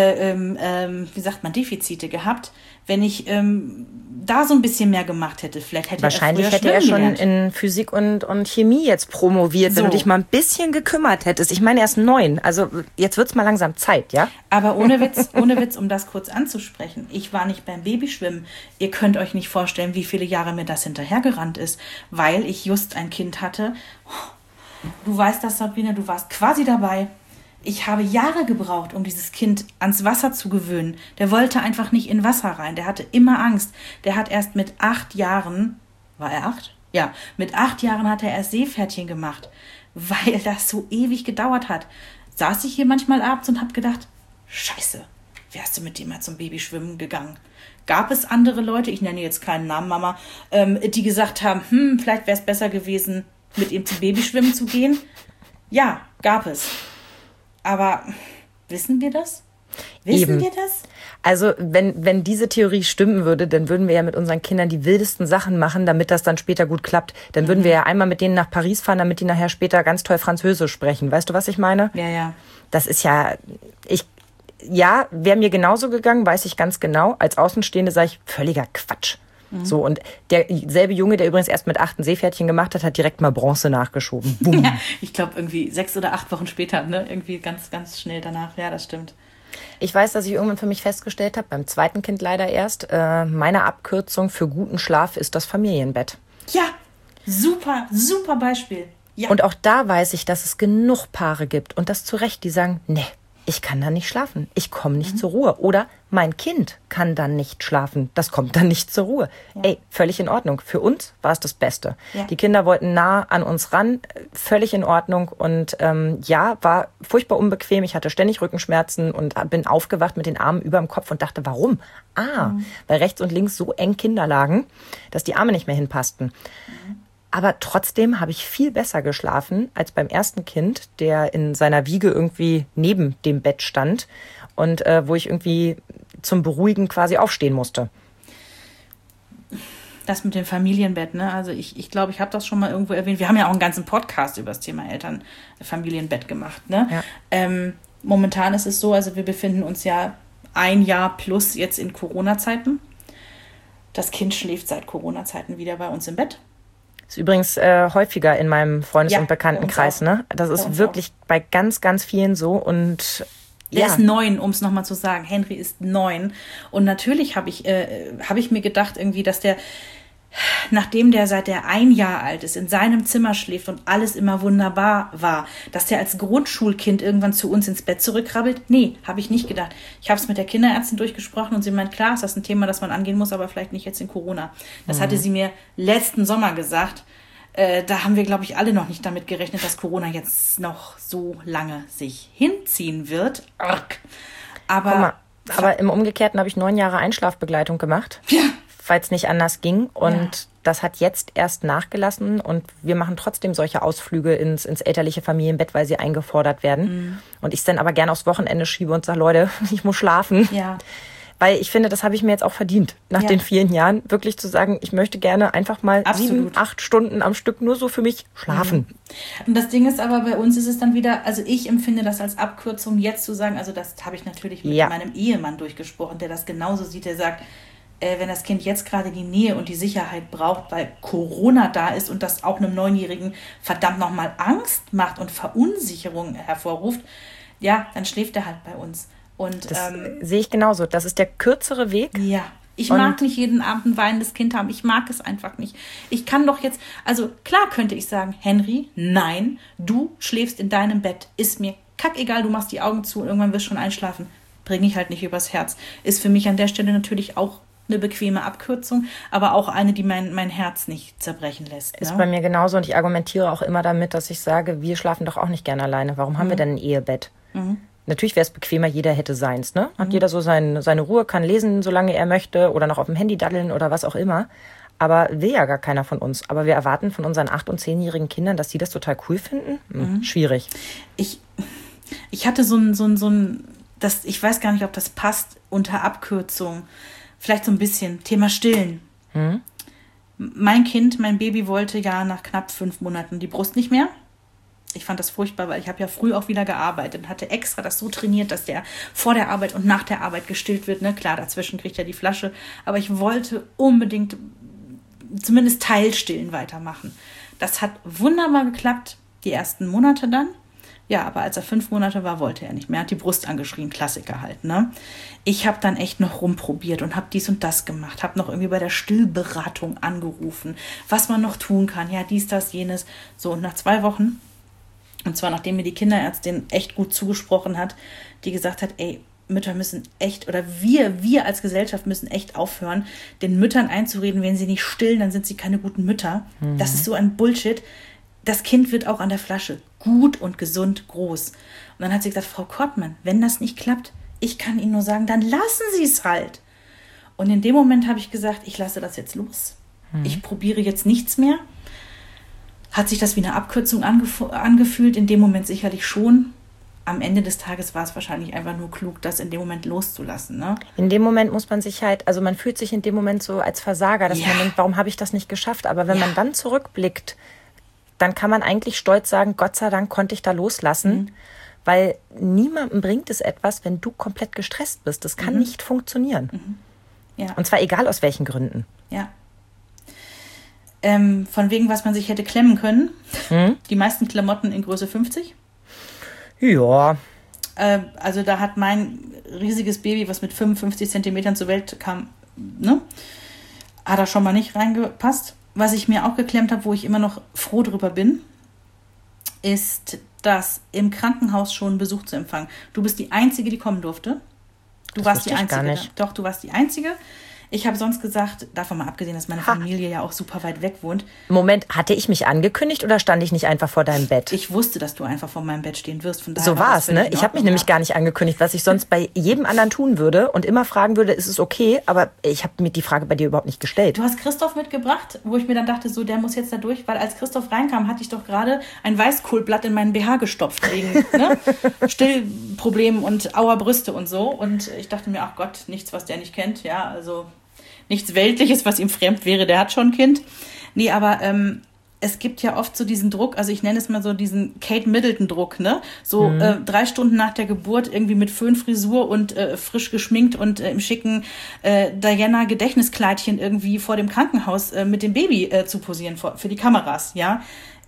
Defizite gehabt, wenn ich da so ein bisschen mehr gemacht hätte. Vielleicht hätte Wahrscheinlich hätte er schon in Physik und Chemie jetzt promoviert, wenn du dich mal ein bisschen gekümmert hättest. Ich meine, er ist 9, also jetzt wird's mal langsam Zeit, ja? Aber ohne Witz, um das kurz anzusprechen. Ich war nicht beim Babyschwimmen. Ihr könnt euch nicht vorstellen, wie viele Jahre mir das hinterhergerannt ist, weil ich just ein Kind hatte. Du weißt das, Sabine, du warst quasi dabei. Ich habe Jahre gebraucht, um dieses Kind ans Wasser zu gewöhnen. Der wollte einfach nicht in Wasser rein. Der hatte immer Angst. Der hat erst mit 8 Jahren, war er 8? Ja, mit 8 Jahren hat er erst Seepferdchen gemacht, weil das so ewig gedauert hat. Saß ich hier manchmal abends und habe gedacht, Scheiße, wärst du mit dem mal zum Babyschwimmen gegangen? Gab es andere Leute, ich nenne jetzt keinen Namen, Mama, die gesagt haben, vielleicht wäre es besser gewesen, mit ihm zum Babyschwimmen zu gehen? Ja, gab es. Aber wissen wir das? Wissen wir das? Also wenn diese Theorie stimmen würde, dann würden wir ja mit unseren Kindern die wildesten Sachen machen, damit das dann später gut klappt. Dann würden wir ja einmal mit denen nach Paris fahren, damit die nachher später ganz toll Französisch sprechen. Weißt du, was ich meine? Ja. Das ist wäre mir genauso gegangen, weiß ich ganz genau. Als Außenstehende sage ich, völliger Quatsch. So, und derselbe Junge, der übrigens erst mit 8 ein Seepferdchen gemacht hat, hat direkt mal Bronze nachgeschoben. Boom. Ja, ich glaube irgendwie 6 oder 8 Wochen später, ne? Irgendwie ganz, ganz schnell danach. Ja, das stimmt. Ich weiß, dass ich irgendwann für mich festgestellt habe, beim zweiten Kind leider erst, meine Abkürzung für guten Schlaf ist das Familienbett. Ja, super, super Beispiel. Ja. Und auch da weiß ich, dass es genug Paare gibt und das zu Recht, die sagen, nee, ich kann dann nicht schlafen, ich komme nicht zur Ruhe. Oder mein Kind kann dann nicht schlafen, das kommt dann nicht zur Ruhe. Ja. Ey, völlig in Ordnung. Für uns war es das Beste. Ja. Die Kinder wollten nah an uns ran, völlig in Ordnung. Und war furchtbar unbequem. Ich hatte ständig Rückenschmerzen und bin aufgewacht mit den Armen über dem Kopf und dachte, warum? Weil rechts und links so eng Kinder lagen, dass die Arme nicht mehr hinpassten. Aber trotzdem habe ich viel besser geschlafen als beim ersten Kind, der in seiner Wiege irgendwie neben dem Bett stand und wo ich irgendwie zum Beruhigen quasi aufstehen musste. Das mit dem Familienbett, ne? Also ich glaube, ich habe das schon mal irgendwo erwähnt. Wir haben ja auch einen ganzen Podcast über das Thema Familienbett gemacht, ne? Ja. Momentan ist es so, also wir befinden uns ja 1 Jahr plus jetzt in Corona-Zeiten. Das Kind schläft seit Corona-Zeiten wieder bei uns im Bett. Ist übrigens häufiger in meinem Freundes- und Bekanntenkreis, ne? Das ist wirklich bei ganz, ganz vielen so. Und der ist 9, um es nochmal zu sagen. Henry ist 9. Und natürlich habe ich mir gedacht, irgendwie, dass der, nachdem der seit der 1 Jahr alt ist, in seinem Zimmer schläft und alles immer wunderbar war, dass der als Grundschulkind irgendwann zu uns ins Bett zurückkrabbelt. Nee, habe ich nicht gedacht. Ich habe es mit der Kinderärztin durchgesprochen und sie meint, klar, ist das ein Thema, das man angehen muss, aber vielleicht nicht jetzt in Corona. Das hatte sie mir letzten Sommer gesagt. Da haben wir, glaube ich, alle noch nicht damit gerechnet, dass Corona jetzt noch so lange sich hinziehen wird. Arg. Aber im Umgekehrten habe ich 9 Jahre Einschlafbegleitung gemacht. Ja. Weil es nicht anders ging. Und das hat jetzt erst nachgelassen. Und wir machen trotzdem solche Ausflüge ins elterliche Familienbett, weil sie eingefordert werden. Und ich es dann aber gerne aufs Wochenende schiebe und sage, Leute, ich muss schlafen. Ja. Weil ich finde, das habe ich mir jetzt auch verdient, nach den vielen Jahren, wirklich zu sagen, ich möchte gerne einfach mal 7, 8 Stunden am Stück nur so für mich schlafen. Und das Ding ist aber, bei uns ist es dann wieder, also ich empfinde das als Abkürzung, jetzt zu sagen, also das habe ich natürlich mit meinem Ehemann durchgesprochen, der das genauso sieht, der sagt, wenn das Kind jetzt gerade die Nähe und die Sicherheit braucht, weil Corona da ist und das auch einem 9-Jährigen verdammt nochmal Angst macht und Verunsicherung hervorruft, ja, dann schläft er halt bei uns. Und das sehe ich genauso. Das ist der kürzere Weg. Ja, ich mag nicht jeden Abend ein weinendes Kind haben. Ich mag es einfach nicht. Ich kann doch jetzt, also klar könnte ich sagen, Henry, nein, du schläfst in deinem Bett. Ist mir kackegal, du machst die Augen zu und irgendwann wirst du schon einschlafen. Bring ich halt nicht übers Herz. Ist für mich an der Stelle natürlich auch eine bequeme Abkürzung, aber auch eine, die mein Herz nicht zerbrechen lässt. Ne? Ist bei mir genauso und ich argumentiere auch immer damit, dass ich sage, wir schlafen doch auch nicht gerne alleine. Warum haben wir denn ein Ehebett? Natürlich wäre es bequemer, jeder hätte seins, ne? Hat jeder so seine Ruhe, kann lesen, solange er möchte oder noch auf dem Handy daddeln oder was auch immer. Aber will ja gar keiner von uns. Aber wir erwarten von unseren 8- und 10-jährigen Kindern, dass sie das total cool finden? Schwierig. Ich hatte so ein ich weiß gar nicht, ob das passt unter Abkürzung. Vielleicht so ein bisschen. Thema Stillen. Mein Baby wollte ja nach knapp 5 Monaten die Brust nicht mehr. Ich fand das furchtbar, weil ich habe ja früh auch wieder gearbeitet und hatte extra das so trainiert, dass der vor der Arbeit und nach der Arbeit gestillt wird. Ne? Klar, dazwischen kriegt er die Flasche. Aber ich wollte unbedingt zumindest Teilstillen weitermachen. Das hat wunderbar geklappt, die ersten Monate dann. Ja, aber als er 5 Monate war, wollte er nicht mehr. Er hat die Brust angeschrien, Klassiker halt. Ne? Ich habe dann echt noch rumprobiert und habe dies und das gemacht. Habe noch irgendwie bei der Stillberatung angerufen, was man noch tun kann. Ja, dies, das, jenes. So, und nach 2 Wochen, und zwar nachdem mir die Kinderärztin echt gut zugesprochen hat, die gesagt hat, ey, Mütter müssen echt, oder wir als Gesellschaft müssen echt aufhören, den Müttern einzureden, wenn sie nicht stillen, dann sind sie keine guten Mütter. Das ist so ein Bullshit. Das Kind wird auch an der Flasche gut und gesund groß. Und dann hat sie gesagt, Frau Kortmann, wenn das nicht klappt, ich kann Ihnen nur sagen, dann lassen Sie es halt. Und in dem Moment habe ich gesagt, ich lasse das jetzt los. Ich probiere jetzt nichts mehr. Hat sich das wie eine Abkürzung angefühlt? In dem Moment sicherlich schon. Am Ende des Tages war es wahrscheinlich einfach nur klug, das in dem Moment loszulassen. Ne? In dem Moment muss man sich halt, also man fühlt sich in dem Moment so als Versager, dass man denkt, warum habe ich das nicht geschafft? Aber wenn man dann zurückblickt, dann kann man eigentlich stolz sagen, Gott sei Dank konnte ich da loslassen, weil niemandem bringt es etwas, wenn du komplett gestresst bist. Das kann nicht funktionieren. Ja. Und zwar egal aus welchen Gründen. Ja. Von wegen, was man sich hätte klemmen können. Die meisten Klamotten in Größe 50. Ja. Also da hat mein riesiges Baby, was mit 55 Zentimetern zur Welt kam, ne, hat da schon mal nicht reingepasst. Was ich mir auch geklemmt habe, wo ich immer noch froh drüber bin, ist, dass im Krankenhaus schon Besuch zu empfangen. Du bist die Einzige, die kommen durfte. Du warst die Einzige. Gar nicht. Doch, du warst die Einzige. Ich habe sonst gesagt, davon mal abgesehen, dass meine Familie ja auch super weit weg wohnt. Moment, hatte ich mich angekündigt oder stand ich nicht einfach vor deinem Bett? Ich wusste, dass du einfach vor meinem Bett stehen wirst. Von daher so war es, ne? Ich habe mich nämlich gar nicht angekündigt, was ich sonst bei jedem anderen tun würde und immer fragen würde, ist es okay? Aber ich habe mir die Frage bei dir überhaupt nicht gestellt. Du hast Christoph mitgebracht, wo ich mir dann dachte, so, der muss jetzt da durch, weil als Christoph reinkam, hatte ich doch gerade ein Weißkohlblatt in meinen BH gestopft wegen Stillproblemen und Auer Brüste und so. Und ich dachte mir, ach Gott, nichts, was der nicht kennt. Ja, also nichts Weltliches, was ihm fremd wäre, der hat schon ein Kind. Nee, aber es gibt ja oft so diesen Druck, also ich nenne es mal so diesen Kate Middleton-Druck, ne? So 3 Stunden nach der Geburt irgendwie mit Föhnfrisur und frisch geschminkt und im schicken Diana-Gedächtniskleidchen irgendwie vor dem Krankenhaus mit dem Baby zu posieren für die Kameras, ja?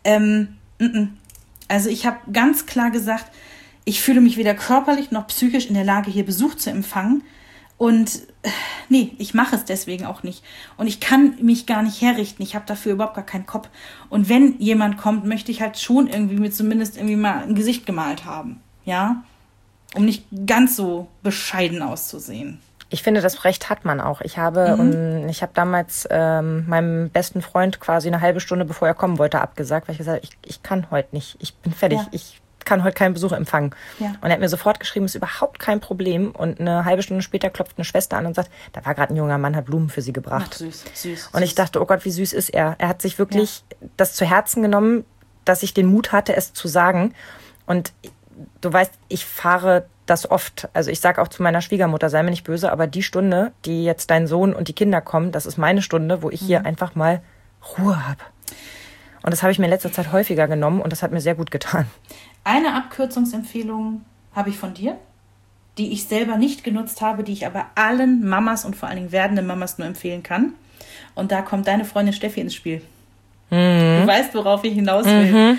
Also ich habe ganz klar gesagt, ich fühle mich weder körperlich noch psychisch in der Lage, hier Besuch zu empfangen. Und nee, ich mache es deswegen auch nicht. Und ich kann mich gar nicht herrichten. Ich habe dafür überhaupt gar keinen Kopf. Und wenn jemand kommt, möchte ich halt schon irgendwie mir zumindest irgendwie mal ein Gesicht gemalt haben. Ja? Um nicht ganz so bescheiden auszusehen. Ich finde, das Recht hat man auch. Ich habe damals meinem besten Freund quasi eine halbe Stunde, bevor er kommen wollte, abgesagt, weil ich gesagt habe, ich kann heute nicht. Ich bin fertig. Ja. Ich kann heute keinen Besuch empfangen. Ja. Und er hat mir sofort geschrieben, ist überhaupt kein Problem. Und eine halbe Stunde später klopft eine Schwester an und sagt, da war gerade ein junger Mann, hat Blumen für sie gebracht. Ach, süß. Und ich dachte, oh Gott, wie süß ist er. Er hat sich wirklich das zu Herzen genommen, dass ich den Mut hatte, es zu sagen. Und du weißt, ich fahre das oft. Also ich sage auch zu meiner Schwiegermutter, sei mir nicht böse, aber die Stunde, die jetzt dein Sohn und die Kinder kommen, das ist meine Stunde, wo ich hier einfach mal Ruhe habe. Und das habe ich mir in letzter Zeit häufiger genommen und das hat mir sehr gut getan. Eine Abkürzungsempfehlung habe ich von dir, die ich selber nicht genutzt habe, die ich aber allen Mamas und vor allen Dingen werdenden Mamas nur empfehlen kann. Und da kommt deine Freundin Steffi ins Spiel. Du weißt, worauf ich hinaus will.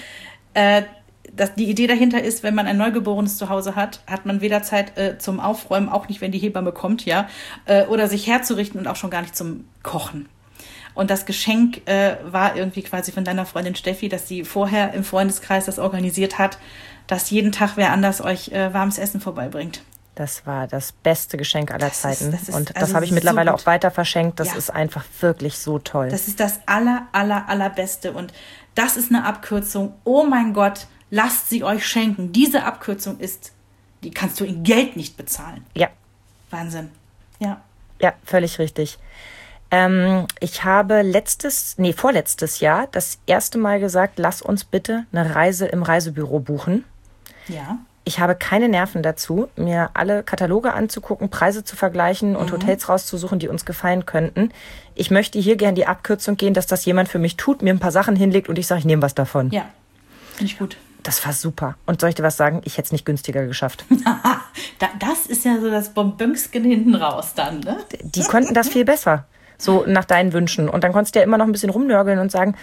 Die Idee dahinter ist, wenn man ein Neugeborenes zu Hause hat, hat man weder Zeit zum Aufräumen, auch nicht, wenn die Hebamme kommt, ja, oder sich herzurichten und auch schon gar nicht zum Kochen. Und das Geschenk war irgendwie quasi von deiner Freundin Steffi, dass sie vorher im Freundeskreis das organisiert hat, dass jeden Tag wer anders euch warmes Essen vorbeibringt. Das war das beste Geschenk aller Zeiten. Und das habe ich mittlerweile auch weiter verschenkt. Das ist einfach wirklich so toll. Das ist das allerbeste. Und das ist eine Abkürzung. Oh mein Gott, lasst sie euch schenken. Diese Abkürzung die kannst du in Geld nicht bezahlen. Ja. Wahnsinn. Ja. Ja, völlig richtig. Ich habe vorletztes Jahr das erste Mal gesagt, lass uns bitte eine Reise im Reisebüro buchen. Ja. Ich habe keine Nerven dazu, mir alle Kataloge anzugucken, Preise zu vergleichen und Hotels rauszusuchen, die uns gefallen könnten. Ich möchte hier gerne die Abkürzung gehen, dass das jemand für mich tut, mir ein paar Sachen hinlegt und ich sage, ich nehme was davon. Ja, finde ich gut. Das war super. Und soll ich dir was sagen? Ich hätte es nicht günstiger geschafft. Das ist ja so das Bonbönsken hinten raus dann, ne? Die konnten das viel besser. So nach deinen Wünschen. Und dann konntest du ja immer noch ein bisschen rumnörgeln und sagen,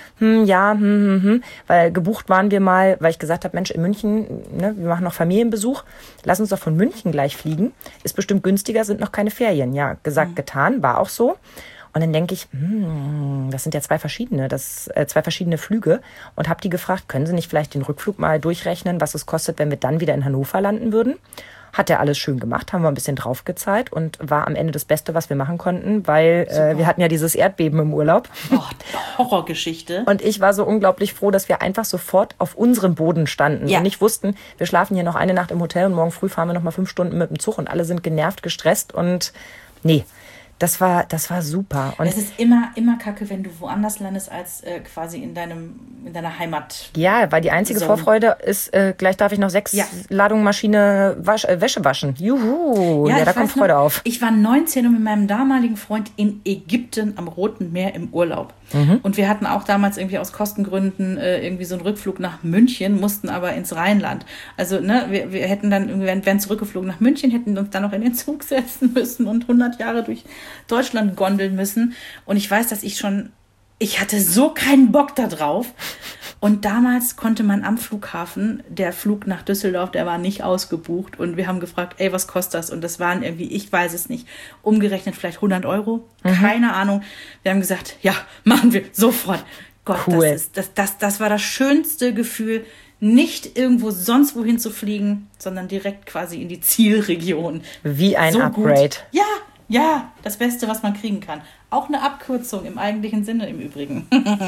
weil gebucht waren wir mal, weil ich gesagt habe, Mensch, in München, ne, wir machen noch Familienbesuch, lass uns doch von München gleich fliegen. Ist bestimmt günstiger, sind noch keine Ferien. Ja, gesagt, getan, war auch so. Und dann denke ich, das sind ja zwei verschiedene Flüge. Und habe die gefragt, können Sie nicht vielleicht den Rückflug mal durchrechnen, was es kostet, wenn wir dann wieder in Hannover landen würden? Hat er alles schön gemacht, haben wir ein bisschen draufgezahlt und war am Ende das Beste, was wir machen konnten, weil wir hatten ja dieses Erdbeben im Urlaub. Oh, Horrorgeschichte. Und ich war so unglaublich froh, dass wir einfach sofort auf unserem Boden standen und nicht wussten, wir schlafen hier noch eine Nacht im Hotel und morgen früh fahren wir noch mal 5 Stunden mit dem Zug und alle sind genervt, gestresst und nee. Das war super. Und es ist immer kacke, wenn du woanders landest als quasi in deiner Heimat. Ja, weil die einzige Vorfreude ist, gleich darf ich noch 6 Ladungen Maschine Wäsche waschen. Juhu, ja, da kommt Freude auf. Ich war 19 und mit meinem damaligen Freund in Ägypten am Roten Meer im Urlaub. Und wir hatten auch damals irgendwie aus Kostengründen irgendwie so einen Rückflug nach München, mussten aber ins Rheinland. Also ne, wir hätten dann, wären zurückgeflogen nach München, hätten uns dann noch in den Zug setzen müssen und 100 Jahre durch Deutschland gondeln müssen. Und ich weiß, dass ich hatte so keinen Bock da drauf. Und damals konnte man am Flughafen, der Flug nach Düsseldorf, der war nicht ausgebucht. Und wir haben gefragt, was kostet das? Und das waren irgendwie, ich weiß es nicht, umgerechnet vielleicht 100 €. Keine Ahnung. Wir haben gesagt, ja, machen wir sofort. Gott, cool. Das war das schönste Gefühl, nicht irgendwo sonst wohin zu fliegen, sondern direkt quasi in die Zielregion. Wie ein so Upgrade. Gut. Ja, das Beste, was man kriegen kann. Auch eine Abkürzung im eigentlichen Sinne im Übrigen.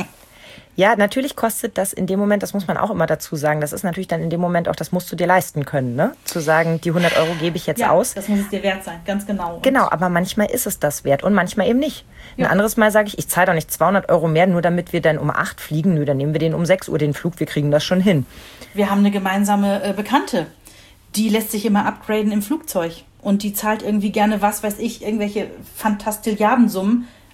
Ja, natürlich kostet das in dem Moment, das muss man auch immer dazu sagen, das ist natürlich dann in dem Moment auch, das musst du dir leisten können, ne? Zu sagen, die 100 € gebe ich jetzt aus. Das muss es dir wert sein, ganz genau. Genau, aber manchmal ist es das wert und manchmal eben nicht. Ein anderes Mal sage ich zahle doch nicht 200 € mehr, nur damit wir dann um 8 fliegen. Nö, dann nehmen wir den um 6 Uhr den Flug, wir kriegen das schon hin. Wir haben eine gemeinsame Bekannte, die lässt sich immer upgraden im Flugzeug. Und die zahlt irgendwie gerne, was weiß ich, irgendwelche Fantastilliardensummen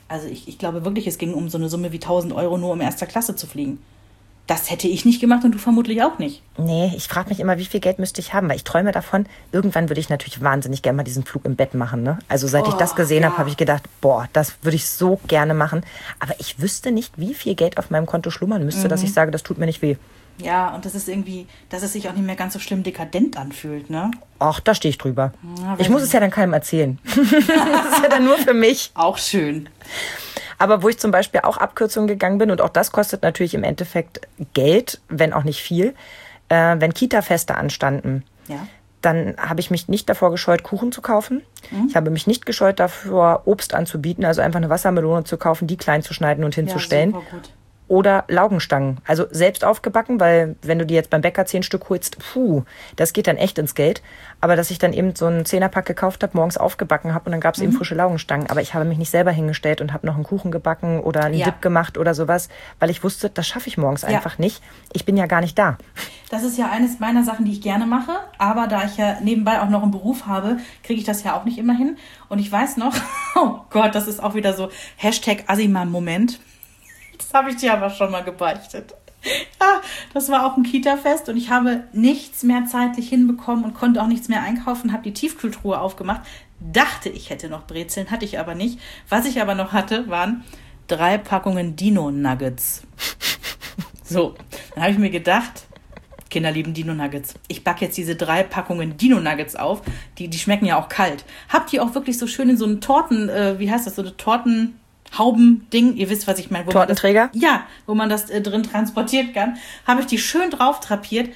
Also ich glaube wirklich, es ging um so eine Summe wie 1.000 Euro nur um 1. Klasse zu fliegen. Das hätte ich nicht gemacht und du vermutlich auch nicht. Nee, ich frage mich immer, wie viel Geld müsste ich haben, weil ich träume davon, irgendwann würde ich natürlich wahnsinnig gerne mal diesen Flug im Bett machen. Ne? Also seit ich das gesehen habe, habe ich gedacht, boah, das würde ich so gerne machen. Aber ich wüsste nicht, wie viel Geld auf meinem Konto schlummern müsste, dass ich sage, das tut mir nicht weh. Ja, und das ist irgendwie, dass es sich auch nicht mehr ganz so schlimm dekadent anfühlt, ne? Ach, da stehe ich drüber. Ja, ich muss es ja dann keinem erzählen. Das ist ja dann nur für mich. Auch schön. Aber wo ich zum Beispiel auch Abkürzungen gegangen bin, und auch das kostet natürlich im Endeffekt Geld, wenn auch nicht viel, wenn Kita-Feste anstanden, dann habe ich mich nicht davor gescheut, Kuchen zu kaufen. Ich habe mich nicht gescheut, dafür Obst anzubieten, also einfach eine Wassermelone zu kaufen, die klein zu schneiden und hinzustellen. Ja, super gut. Oder Laugenstangen, also selbst aufgebacken, weil wenn du die jetzt beim Bäcker 10 Stück holst, das geht dann echt ins Geld. Aber dass ich dann eben so einen 10er-Pack gekauft habe, morgens aufgebacken habe und dann gab es eben frische Laugenstangen. Aber ich habe mich nicht selber hingestellt und habe noch einen Kuchen gebacken oder einen Dip gemacht oder sowas, weil ich wusste, das schaffe ich morgens einfach nicht. Ich bin ja gar nicht da. Das ist ja eines meiner Sachen, die ich gerne mache. Aber da ich ja nebenbei auch noch einen Beruf habe, kriege ich das ja auch nicht immer hin. Und ich weiß noch, oh Gott, das ist auch wieder so #Asima-Moment. Das habe ich dir aber schon mal gebeichtet. Ja, das war auch ein Kita-Fest und ich habe nichts mehr zeitlich hinbekommen und konnte auch nichts mehr einkaufen, habe die Tiefkühltruhe aufgemacht, dachte, ich hätte noch Brezeln, hatte ich aber nicht. Was ich aber noch hatte, waren 3 Packungen Dino-Nuggets. So, dann habe ich mir gedacht, Kinder lieben Dino-Nuggets. Ich backe jetzt diese 3 Packungen Dino-Nuggets auf, die schmecken ja auch kalt. Hab die auch wirklich so schön in so einen Torten, so eine Tortenhauben-Ding, ihr wisst, was ich meine. Tortenträger? Wo man das drin transportieren kann. Habe ich die schön drauf drapiert.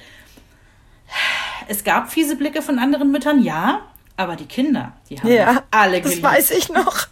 Es gab fiese Blicke von anderen Müttern, ja, aber die Kinder, die haben mich alle geliebt. Das weiß ich noch.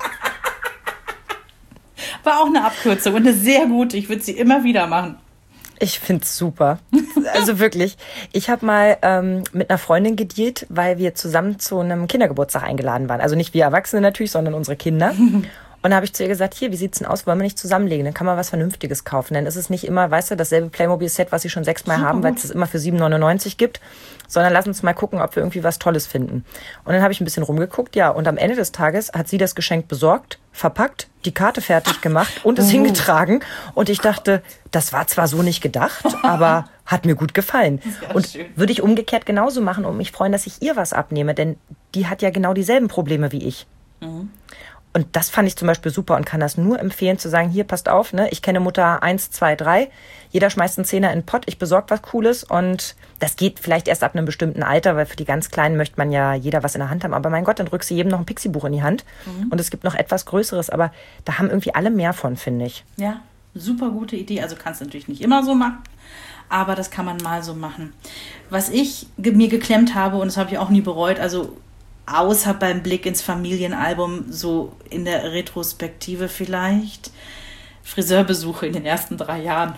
War auch eine Abkürzung und eine sehr gute. Ich würde sie immer wieder machen. Ich find's super. Also wirklich. Ich habe mal mit einer Freundin gedealt, weil wir zusammen zu einem Kindergeburtstag eingeladen waren. Also nicht wir Erwachsene natürlich, sondern unsere Kinder. Und da habe ich zu ihr gesagt, hier, wie sieht's denn aus, wollen wir nicht zusammenlegen? Dann kann man was Vernünftiges kaufen. Denn es ist nicht immer, weißt du, dasselbe Playmobil-Set, was sie schon 6-mal haben, weil es das immer für 7,99 gibt. Sondern lass uns mal gucken, ob wir irgendwie was Tolles finden. Und dann habe ich ein bisschen rumgeguckt, und am Ende des Tages hat sie das Geschenk besorgt, verpackt, die Karte fertig gemacht und es hingetragen. Und ich dachte, das war zwar so nicht gedacht, aber hat mir gut gefallen. Und würde ich umgekehrt genauso machen und mich freuen, dass ich ihr was abnehme. Denn die hat ja genau dieselben Probleme wie ich. Und das fand ich zum Beispiel super und kann das nur empfehlen, zu sagen, hier, passt auf, ne, ich kenne Mutter 1, 2, 3, jeder schmeißt einen Zehner in den Pott, ich besorge was Cooles und das geht vielleicht erst ab einem bestimmten Alter, weil für die ganz Kleinen möchte man ja jeder was in der Hand haben, aber mein Gott, dann drückst du jedem noch ein Pixie-Buch in die Hand und es gibt noch etwas Größeres, aber da haben irgendwie alle mehr von, finde ich. Ja, super gute Idee, also kannst du natürlich nicht immer so machen, aber das kann man mal so machen. Was ich mir geklemmt habe und das habe ich auch nie bereut, also außer beim Blick ins Familienalbum, so in der Retrospektive vielleicht, Friseurbesuche in den ersten 3 Jahren.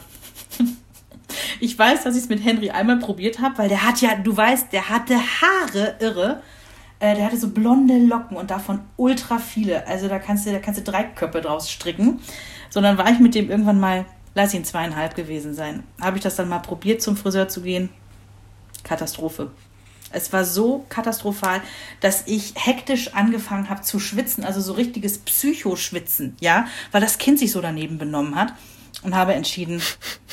Ich weiß, dass ich es mit Henry einmal probiert habe, weil der hat ja, du weißt, der hatte Haare, irre. Der hatte so blonde Locken und davon ultra viele. Also da kannst du 3 Köpfe draus stricken. So, dann war ich mit dem irgendwann mal, lass ihn 2,5 gewesen sein. Habe ich das dann mal probiert, zum Friseur zu gehen. Katastrophe. Es war so katastrophal, dass ich hektisch angefangen habe zu schwitzen, also so richtiges Psychoschwitzen, weil das Kind sich so daneben benommen hat und habe entschieden,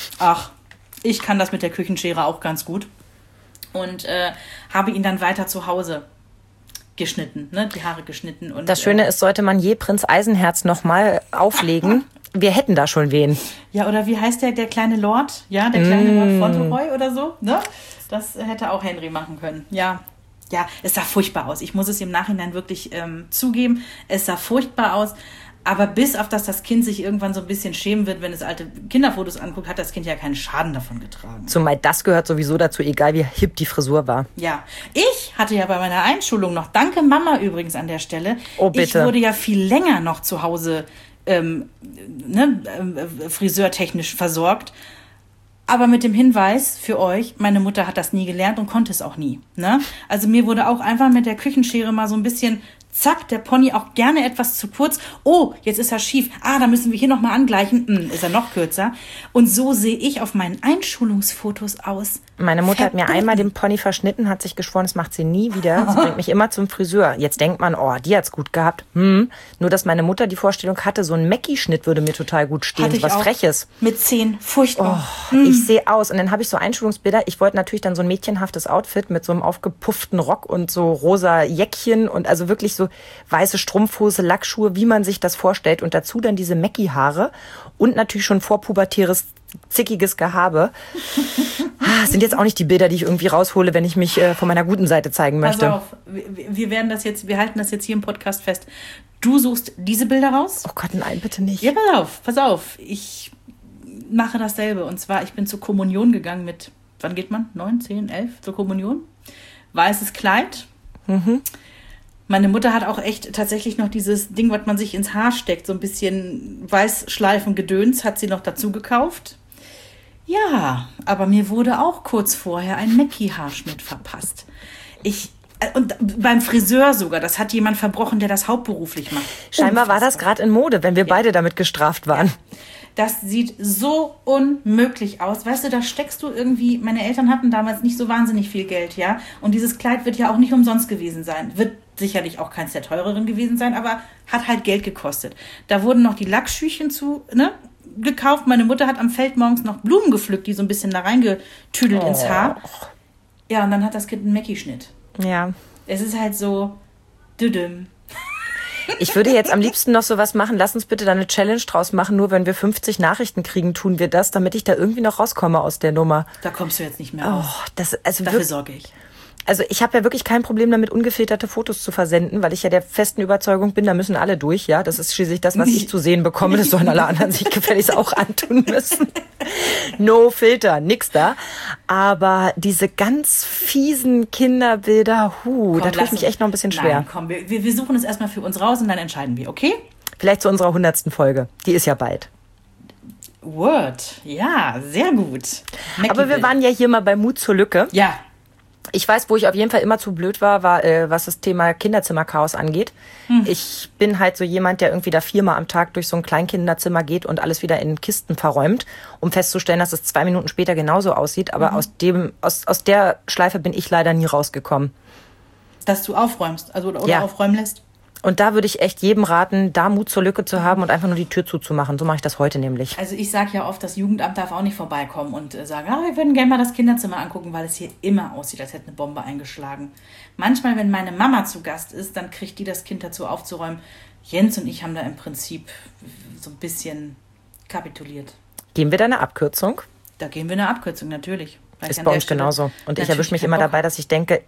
ich kann das mit der Küchenschere auch ganz gut und habe ihn dann weiter zu Hause geschnitten, ne, die Haare geschnitten. Und das Schöne ist, sollte man je Prinz Eisenherz nochmal auflegen, wir hätten da schon wen. Ja, oder wie heißt der kleine Lord? Ja, der kleine Lord Fauntleroy oder so, ne? Das hätte auch Henry machen können. Ja, es sah furchtbar aus. Ich muss es im Nachhinein wirklich zugeben. Es sah furchtbar aus. Aber bis auf das Kind sich irgendwann so ein bisschen schämen wird, wenn es alte Kinderfotos anguckt, hat das Kind ja keinen Schaden davon getragen. Zumal das gehört sowieso dazu, egal wie hip die Frisur war. Ja, ich hatte ja bei meiner Einschulung noch, danke Mama übrigens an der Stelle, bitte. Ich wurde ja viel länger noch zu Hause friseurtechnisch versorgt. Aber mit dem Hinweis für euch, meine Mutter hat das nie gelernt und konnte es auch nie. Ne? Also mir wurde auch einfach mit der Küchenschere mal so ein bisschen, zack, der Pony auch gerne etwas zu kurz. Oh, jetzt ist er schief. Da müssen wir hier nochmal angleichen. Ist er noch kürzer. Und so sehe ich auf meinen Einschulungsfotos aus. Meine Mutter hat mir einmal den Pony verschnitten, hat sich geschworen, das macht sie nie wieder. Sie bringt mich immer zum Friseur. Jetzt denkt man, die hat's gut gehabt. Nur, dass meine Mutter die Vorstellung hatte, so ein Mackie-Schnitt würde mir total gut stehen. Hatte ich was auch. Freches. Mit 10, furchtbar. Ich sehe aus. Und dann habe ich so Einschulungsbilder. Ich wollte natürlich dann so ein mädchenhaftes Outfit mit so einem aufgepufften Rock und so rosa Jäckchen und also wirklich so weiße Strumpfhose, Lackschuhe, wie man sich das vorstellt. Und dazu dann diese Mackie-Haare und natürlich schon vorpubertäres, zickiges Gehabe. Sind jetzt auch nicht die Bilder, die ich irgendwie raushole, wenn ich mich von meiner guten Seite zeigen möchte. Pass auf, wir halten das jetzt hier im Podcast fest. Du suchst diese Bilder raus. Oh Gott, nein, bitte nicht. Ja, pass auf. Ich mache dasselbe. Und zwar, ich bin zur Kommunion gegangen mit, wann geht man? 9, 10, 11 zur Kommunion. Weißes Kleid. Meine Mutter hat auch echt tatsächlich noch dieses Ding, was man sich ins Haar steckt, so ein bisschen Weißschleifengedöns, hat sie noch dazu gekauft. Ja, aber mir wurde auch kurz vorher ein Mackie-Haarschnitt verpasst. Und beim Friseur sogar, das hat jemand verbrochen, der das hauptberuflich macht. Scheinbar war das gerade in Mode, wenn wir beide damit gestraft waren. Ja. Das sieht so unmöglich aus. Weißt du, da steckst du irgendwie, meine Eltern hatten damals nicht so wahnsinnig viel Geld, ja. Und dieses Kleid wird ja auch nicht umsonst gewesen sein. Wird sicherlich auch keins der teureren gewesen sein, aber hat halt Geld gekostet. Da wurden noch die Lackschüchen gekauft. Meine Mutter hat am Feld morgens noch Blumen gepflückt, die so ein bisschen da reingetüdelt ins Haar. Ja, und dann hat das Kind einen Mackie-Schnitt. Ja. Es ist halt so düdüm. Ich würde jetzt am liebsten noch sowas machen. Lass uns bitte da eine Challenge draus machen. Nur wenn wir 50 Nachrichten kriegen, tun wir das, damit ich da irgendwie noch rauskomme aus der Nummer. Da kommst du jetzt nicht mehr raus. Dafür sorge ich. Also ich habe ja wirklich kein Problem damit, ungefilterte Fotos zu versenden, weil ich ja der festen Überzeugung bin, da müssen alle durch, ja. Das ist schließlich das, was ich zu sehen bekomme. Das sollen alle anderen sich gefälligst auch antun müssen. No Filter, nix da. Aber diese ganz fiesen Kinderbilder, da tue ich mich echt noch ein bisschen schwer. Nein, komm, wir suchen es erstmal für uns raus und dann entscheiden wir, okay? Vielleicht zu unserer 100. Folge. Die ist ja bald. Word, ja, sehr gut. Aber wir waren ja hier mal bei Mut zur Lücke. Ja. Ich weiß, wo ich auf jeden Fall immer zu blöd war, was das Thema Kinderzimmerchaos angeht. Ich bin halt so jemand, der irgendwie da 4-mal am Tag durch so ein Kleinkinderzimmer geht und alles wieder in Kisten verräumt, um festzustellen, dass es 2 Minuten später genauso aussieht. Aber aus der Schleife bin ich leider nie rausgekommen. Dass du aufräumst, oder aufräumen lässt? Und da würde ich echt jedem raten, da Mut zur Lücke zu haben und einfach nur die Tür zuzumachen. So mache ich das heute nämlich. Also ich sage ja oft, das Jugendamt darf auch nicht vorbeikommen und sagen, wir würden gerne mal das Kinderzimmer angucken, weil es hier immer aussieht, als hätte eine Bombe eingeschlagen. Manchmal, wenn meine Mama zu Gast ist, dann kriegt die das Kind dazu aufzuräumen. Jens und ich haben da im Prinzip so ein bisschen kapituliwas. Geben wir da eine Abkürzung? Da geben wir eine Abkürzung, natürlich. Ist bei uns genauso. Und ich erwische mich immer dabei, dass ich denke,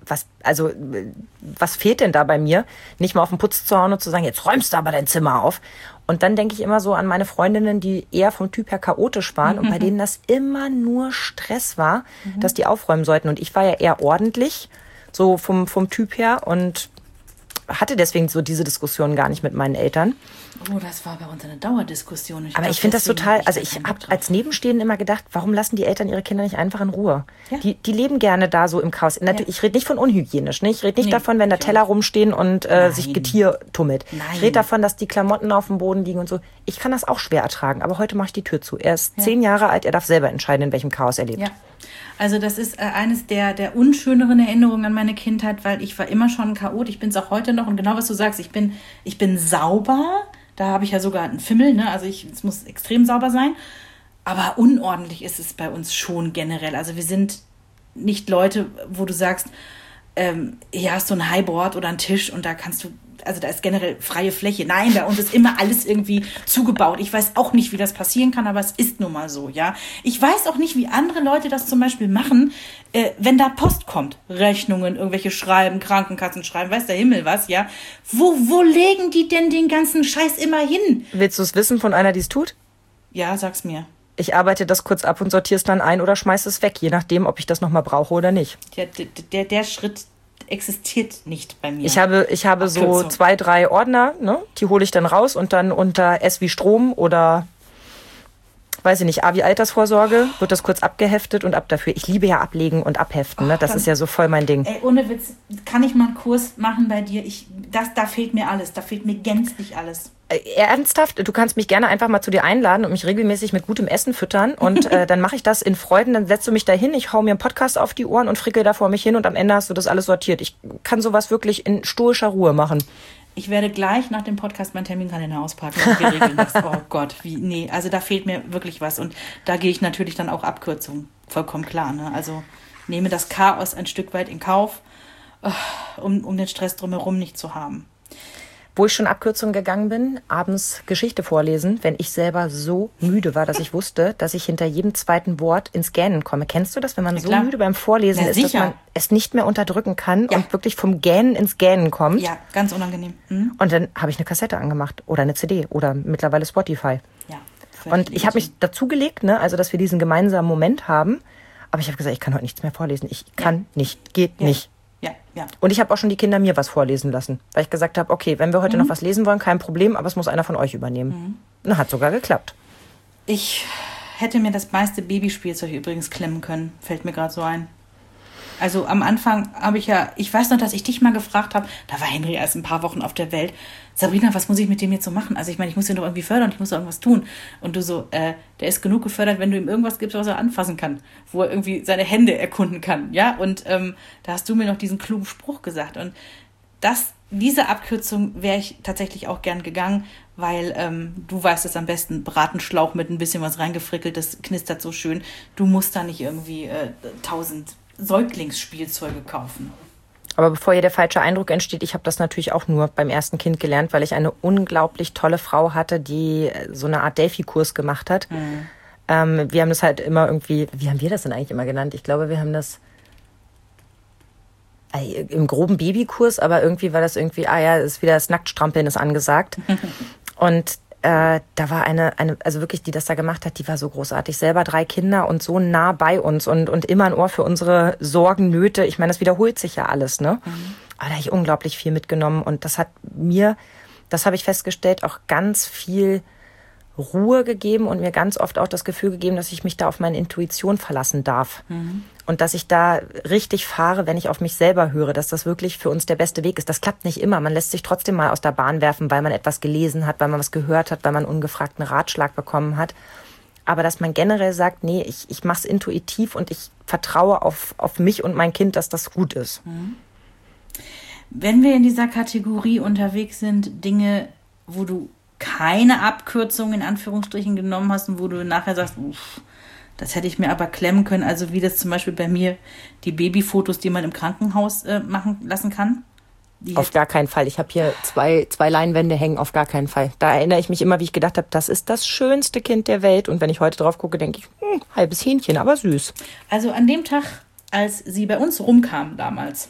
was fehlt denn da bei mir? Nicht mal auf den Putz zu hauen und zu sagen, jetzt räumst du aber dein Zimmer auf. Und dann denke ich immer so an meine Freundinnen, die eher vom Typ her chaotisch waren und bei denen das immer nur Stress war, dass die aufräumen sollten. Und ich war ja eher ordentlich, so vom Typ her und hatte deswegen so diese Diskussion gar nicht mit meinen Eltern. Oh, das war bei uns eine Dauerdiskussion. Aber ich finde das total, ich habe als Nebenstehenden immer gedacht, warum lassen die Eltern ihre Kinder nicht einfach in Ruhe? Ja. Die leben gerne da so im Chaos. Natürlich, ich rede nicht von unhygienisch, ne? Ich rede nicht davon, wenn da Teller rumstehen und sich Getier tummelt. Nein. Ich rede davon, dass die Klamotten auf dem Boden liegen und so. Ich kann das auch schwer ertragen, aber heute mache ich die Tür zu. Er ist 10 Jahre alt, er darf selber entscheiden, in welchem Chaos er lebt. Ja. Also das ist eines der unschöneren Erinnerungen an meine Kindheit, weil ich war immer schon ein Chaot. Ich bin es auch heute noch und genau was du sagst, ich bin sauber. Da habe ich ja sogar einen Fimmel, ne? Also es muss extrem sauber sein. Aber unordentlich ist es bei uns schon generell. Also wir sind nicht Leute, wo du sagst, hier hast du ein Highboard oder einen Tisch und da kannst du, also da ist generell freie Fläche. Nein, bei uns ist immer alles irgendwie zugebaut. Ich weiß auch nicht, wie das passieren kann, aber es ist nun mal so, ja. Ich weiß auch nicht, wie andere Leute das zum Beispiel machen, wenn da Post kommt. Rechnungen, irgendwelche Schreiben, Krankenkassen schreiben, weiß der Himmel was, ja. Wo legen die denn den ganzen Scheiß immer hin? Willst du es wissen von einer, die es tut? Ja, sag's mir. Ich arbeite das kurz ab und sortiere es dann ein oder schmeiße es weg, je nachdem, ob ich das nochmal brauche oder nicht. Der Schritt existiert nicht bei mir. Ich habe so 2, 3 Ordner, ne? Die hole ich dann raus und dann unter S wie Strom oder weiß ich nicht, wie Altersvorsorge, wird das kurz abgeheftet und ab dafür. Ich liebe ja ablegen und abheften, ne? Das ist ja so voll mein Ding. Ey, ohne Witz, kann ich mal einen Kurs machen bei dir? Da fehlt mir alles, da fehlt mir gänzlich alles. Ernsthaft, du kannst mich gerne einfach mal zu dir einladen und mich regelmäßig mit gutem Essen füttern und dann mache ich das in Freuden, dann setzt du mich da hin, ich hau mir einen Podcast auf die Ohren und frickel da vor mich hin und am Ende hast du das alles sortiert. Ich kann sowas wirklich in stoischer Ruhe machen. Ich werde gleich nach dem Podcast meinen Terminkalender auspacken und wir regeln das. Oh Gott, also da fehlt mir wirklich was und da gehe ich natürlich dann auch Abkürzungen, vollkommen klar, ne? Also nehme das Chaos ein Stück weit in Kauf, um den Stress drumherum nicht zu haben. Wo ich schon Abkürzungen gegangen bin, abends Geschichte vorlesen, wenn ich selber so müde war, dass ich wusste, dass ich hinter jedem zweiten Wort ins Gähnen komme. Kennst du das, wenn man so müde beim Vorlesen ist, dass man es nicht mehr unterdrücken kann und wirklich vom Gähnen ins Gähnen kommt? Ja, ganz unangenehm. Und dann habe ich eine Kassette angemacht oder eine CD oder mittlerweile Spotify. Ja. Und ich habe mich dazugelegt, ne, also dass wir diesen gemeinsamen Moment haben. Aber ich habe gesagt, ich kann heute nichts mehr vorlesen. Ich kann nicht, geht nicht. Ja. Und ich habe auch schon die Kinder mir was vorlesen lassen, weil ich gesagt habe, okay, wenn wir heute noch was lesen wollen, kein Problem, aber es muss einer von euch übernehmen. Und hat sogar geklappt. Ich hätte mir das meiste Babyspielzeug übrigens klemmen können, fällt mir gerade so ein. Also am Anfang habe ich weiß noch, dass ich dich mal gefragt habe, da war Henry erst ein paar Wochen auf der Welt. Sabrina, was muss ich mit dem jetzt so machen? Also ich meine, ich muss ihn doch irgendwie fördern, ich muss doch irgendwas tun. Und du so, der ist genug gefördert, wenn du ihm irgendwas gibst, was er anfassen kann, wo er irgendwie seine Hände erkunden kann, ja? Und da hast du mir noch diesen klugen Spruch gesagt. Und diese Abkürzung wäre ich tatsächlich auch gern gegangen, weil du weißt es am besten, Bratenschlauch mit ein bisschen was reingefrickelt, das knistert so schön. Du musst da nicht irgendwie 1000 Säuglingsspielzeuge kaufen. Aber bevor hier der falsche Eindruck entsteht, ich habe das natürlich auch nur beim ersten Kind gelernt, weil ich eine unglaublich tolle Frau hatte, die so eine Art Delphi-Kurs gemacht hat. Wir haben das halt immer irgendwie, wie haben wir das denn eigentlich immer genannt? Ich glaube, wir haben das im groben Babykurs, aber irgendwie war das irgendwie, ist wieder das Nacktstrampeln ist angesagt. Und da war eine, also wirklich, die das da gemacht hat, die war so großartig. Selber 3 Kinder und so nah bei uns und immer ein Ohr für unsere Sorgen, Nöte. Ich meine, das wiederholt sich ja alles, ne? Aber da habe ich unglaublich viel mitgenommen und das hat mir, das habe ich festgestellt, auch ganz viel Ruhe gegeben und mir ganz oft auch das Gefühl gegeben, dass ich mich da auf meine Intuition verlassen darf. Und dass ich da richtig fahre, wenn ich auf mich selber höre, dass das wirklich für uns der beste Weg ist. Das klappt nicht immer. Man lässt sich trotzdem mal aus der Bahn werfen, weil man etwas gelesen hat, weil man was gehört hat, weil man ungefragten Ratschlag bekommen hat. Aber dass man generell sagt, nee, ich mache es intuitiv und ich vertraue auf mich und mein Kind, dass das gut ist. Wenn wir in dieser Kategorie unterwegs sind, Dinge, wo du keine Abkürzung in Anführungsstrichen genommen hast und wo du nachher sagst, das hätte ich mir aber klemmen können, also wie das zum Beispiel bei mir die Babyfotos, die man im Krankenhaus machen lassen kann. Auf gar keinen Fall. Ich habe hier zwei Leinwände hängen, auf gar keinen Fall. Da erinnere ich mich immer, wie ich gedacht habe, das ist das schönste Kind der Welt. Und wenn ich heute drauf gucke, denke ich, halbes Hähnchen, aber süß. Also an dem Tag, als sie bei uns rumkam damals,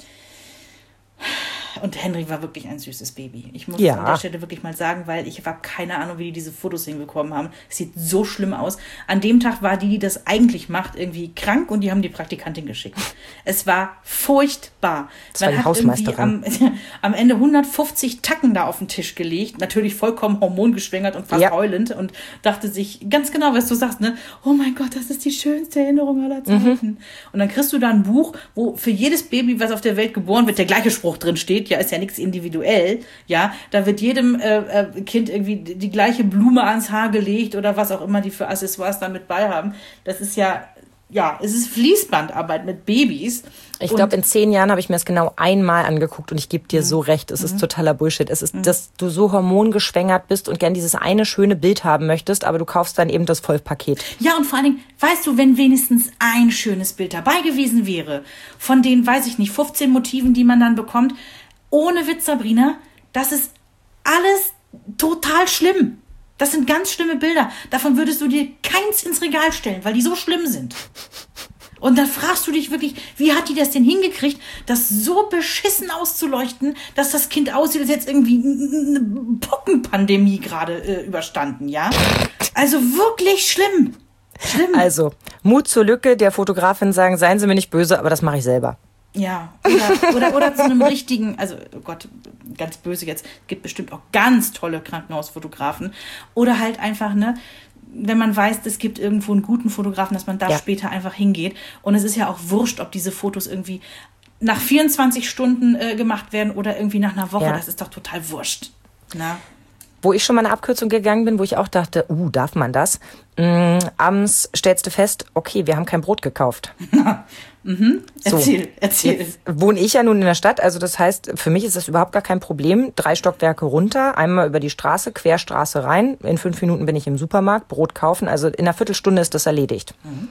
und Henry war wirklich ein süßes Baby. Ich muss an der Stelle wirklich mal sagen, weil ich habe keine Ahnung, wie die diese Fotos hinbekommen haben. Es sieht so schlimm aus. An dem Tag war die das eigentlich macht, irgendwie krank und die haben die Praktikantin geschickt. Es war furchtbar. Das war die Hausmeisterin. Am Ende 150 Tacken da auf den Tisch gelegt. Natürlich vollkommen hormongeschwängert und fast heulend und dachte sich, ganz genau, was du sagst, ne? Oh mein Gott, das ist die schönste Erinnerung aller Zeiten. Und dann kriegst du da ein Buch, wo für jedes Baby, was auf der Welt geboren wird, der gleiche Spruch drin steht. Ja, ist ja nichts individuell, ja, da wird jedem Kind irgendwie die gleiche Blume ans Haar gelegt oder was auch immer die für Accessoires damit bei haben. Das ist es ist Fließbandarbeit mit Babys. Ich glaube, in 10 Jahren habe ich mir das genau einmal angeguckt und ich gebe dir so recht, es ist totaler Bullshit. Es ist, dass du so hormongeschwängert bist und gern dieses eine schöne Bild haben möchtest, aber du kaufst dann eben das Vollpaket. Ja, und vor allen Dingen, weißt du, wenn wenigstens ein schönes Bild dabei gewesen wäre, von den, weiß ich nicht, 15 Motiven, die man dann bekommt, ohne Witz, Sabrina, das ist alles total schlimm. Das sind ganz schlimme Bilder. Davon würdest du dir keins ins Regal stellen, weil die so schlimm sind. Und dann fragst du dich wirklich, wie hat die das denn hingekriegt, das so beschissen auszuleuchten, dass das Kind aussieht, als jetzt irgendwie eine Pockenpandemie gerade überstanden, ja? Also wirklich schlimm. Also, Mut zur Lücke, der Fotografin sagen, seien Sie mir nicht böse, aber das mache ich selber. Ja, oder zu einem richtigen, also oh Gott, ganz böse jetzt, gibt bestimmt auch ganz tolle Krankenhausfotografen. Oder halt einfach, wenn man weiß, es gibt irgendwo einen guten Fotografen, dass man da später einfach hingeht. Und es ist ja auch wurscht, ob diese Fotos irgendwie nach 24 Stunden gemacht werden oder irgendwie nach einer Woche. Das ist doch total wurscht. Na? Wo ich schon mal eine Abkürzung gegangen bin, wo ich auch dachte, darf man das? Abends stellst du fest, okay, wir haben kein Brot gekauft. Erzähl. Jetzt wohne ich ja nun in der Stadt, also das heißt, für mich ist das überhaupt gar kein Problem. 3 Stockwerke runter, einmal über die Straße, Querstraße rein. In 5 Minuten bin ich im Supermarkt, Brot kaufen. Also in einer Viertelstunde ist das erledigt.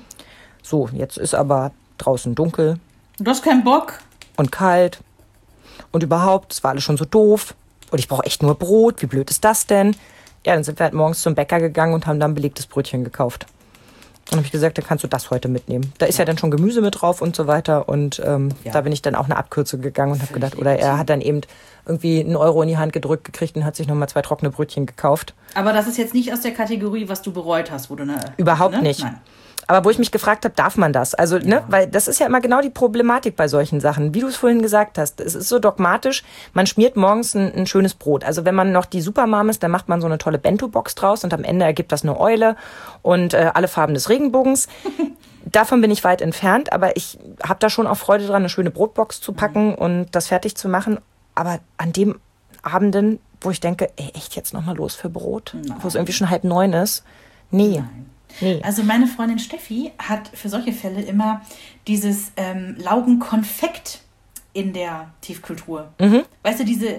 So, jetzt ist aber draußen dunkel. Du hast keinen Bock? Und kalt. Und überhaupt, es war alles schon so doof. Und ich brauche echt nur Brot. Wie blöd ist das denn? Ja, dann sind wir halt morgens zum Bäcker gegangen und haben dann belegtes Brötchen gekauft. Dann habe ich gesagt, dann kannst du das heute mitnehmen. Da ist ja dann schon Gemüse mit drauf und so weiter. Und da bin ich dann auch eine Abkürzung gegangen und habe gedacht, oder er hat dann eben irgendwie 1 Euro in die Hand gedrückt gekriegt und hat sich nochmal 2 trockene Brötchen gekauft. Aber das ist jetzt nicht aus der Kategorie, was du bereut hast, wo du Überhaupt nicht. Nein. Aber wo ich mich gefragt habe, darf man das? Also, weil das ist ja immer genau die Problematik bei solchen Sachen. Wie du es vorhin gesagt hast, es ist so dogmatisch, man schmiert morgens ein schönes Brot. Also wenn man noch die Supermom ist, dann macht man so eine tolle Bento-Box draus und am Ende ergibt das eine Eule und alle Farben des Regenbogens. Davon bin ich weit entfernt, aber ich habe da schon auch Freude dran, eine schöne Brotbox zu packen und das fertig zu machen. Aber an dem Abenden, wo ich denke, echt jetzt nochmal los für Brot? Nein. Wo es irgendwie schon 8:30 ist? Nee. Also meine Freundin Steffi hat für solche Fälle immer dieses Laugenkonfekt in der Tiefkühltruhe. Weißt du, diese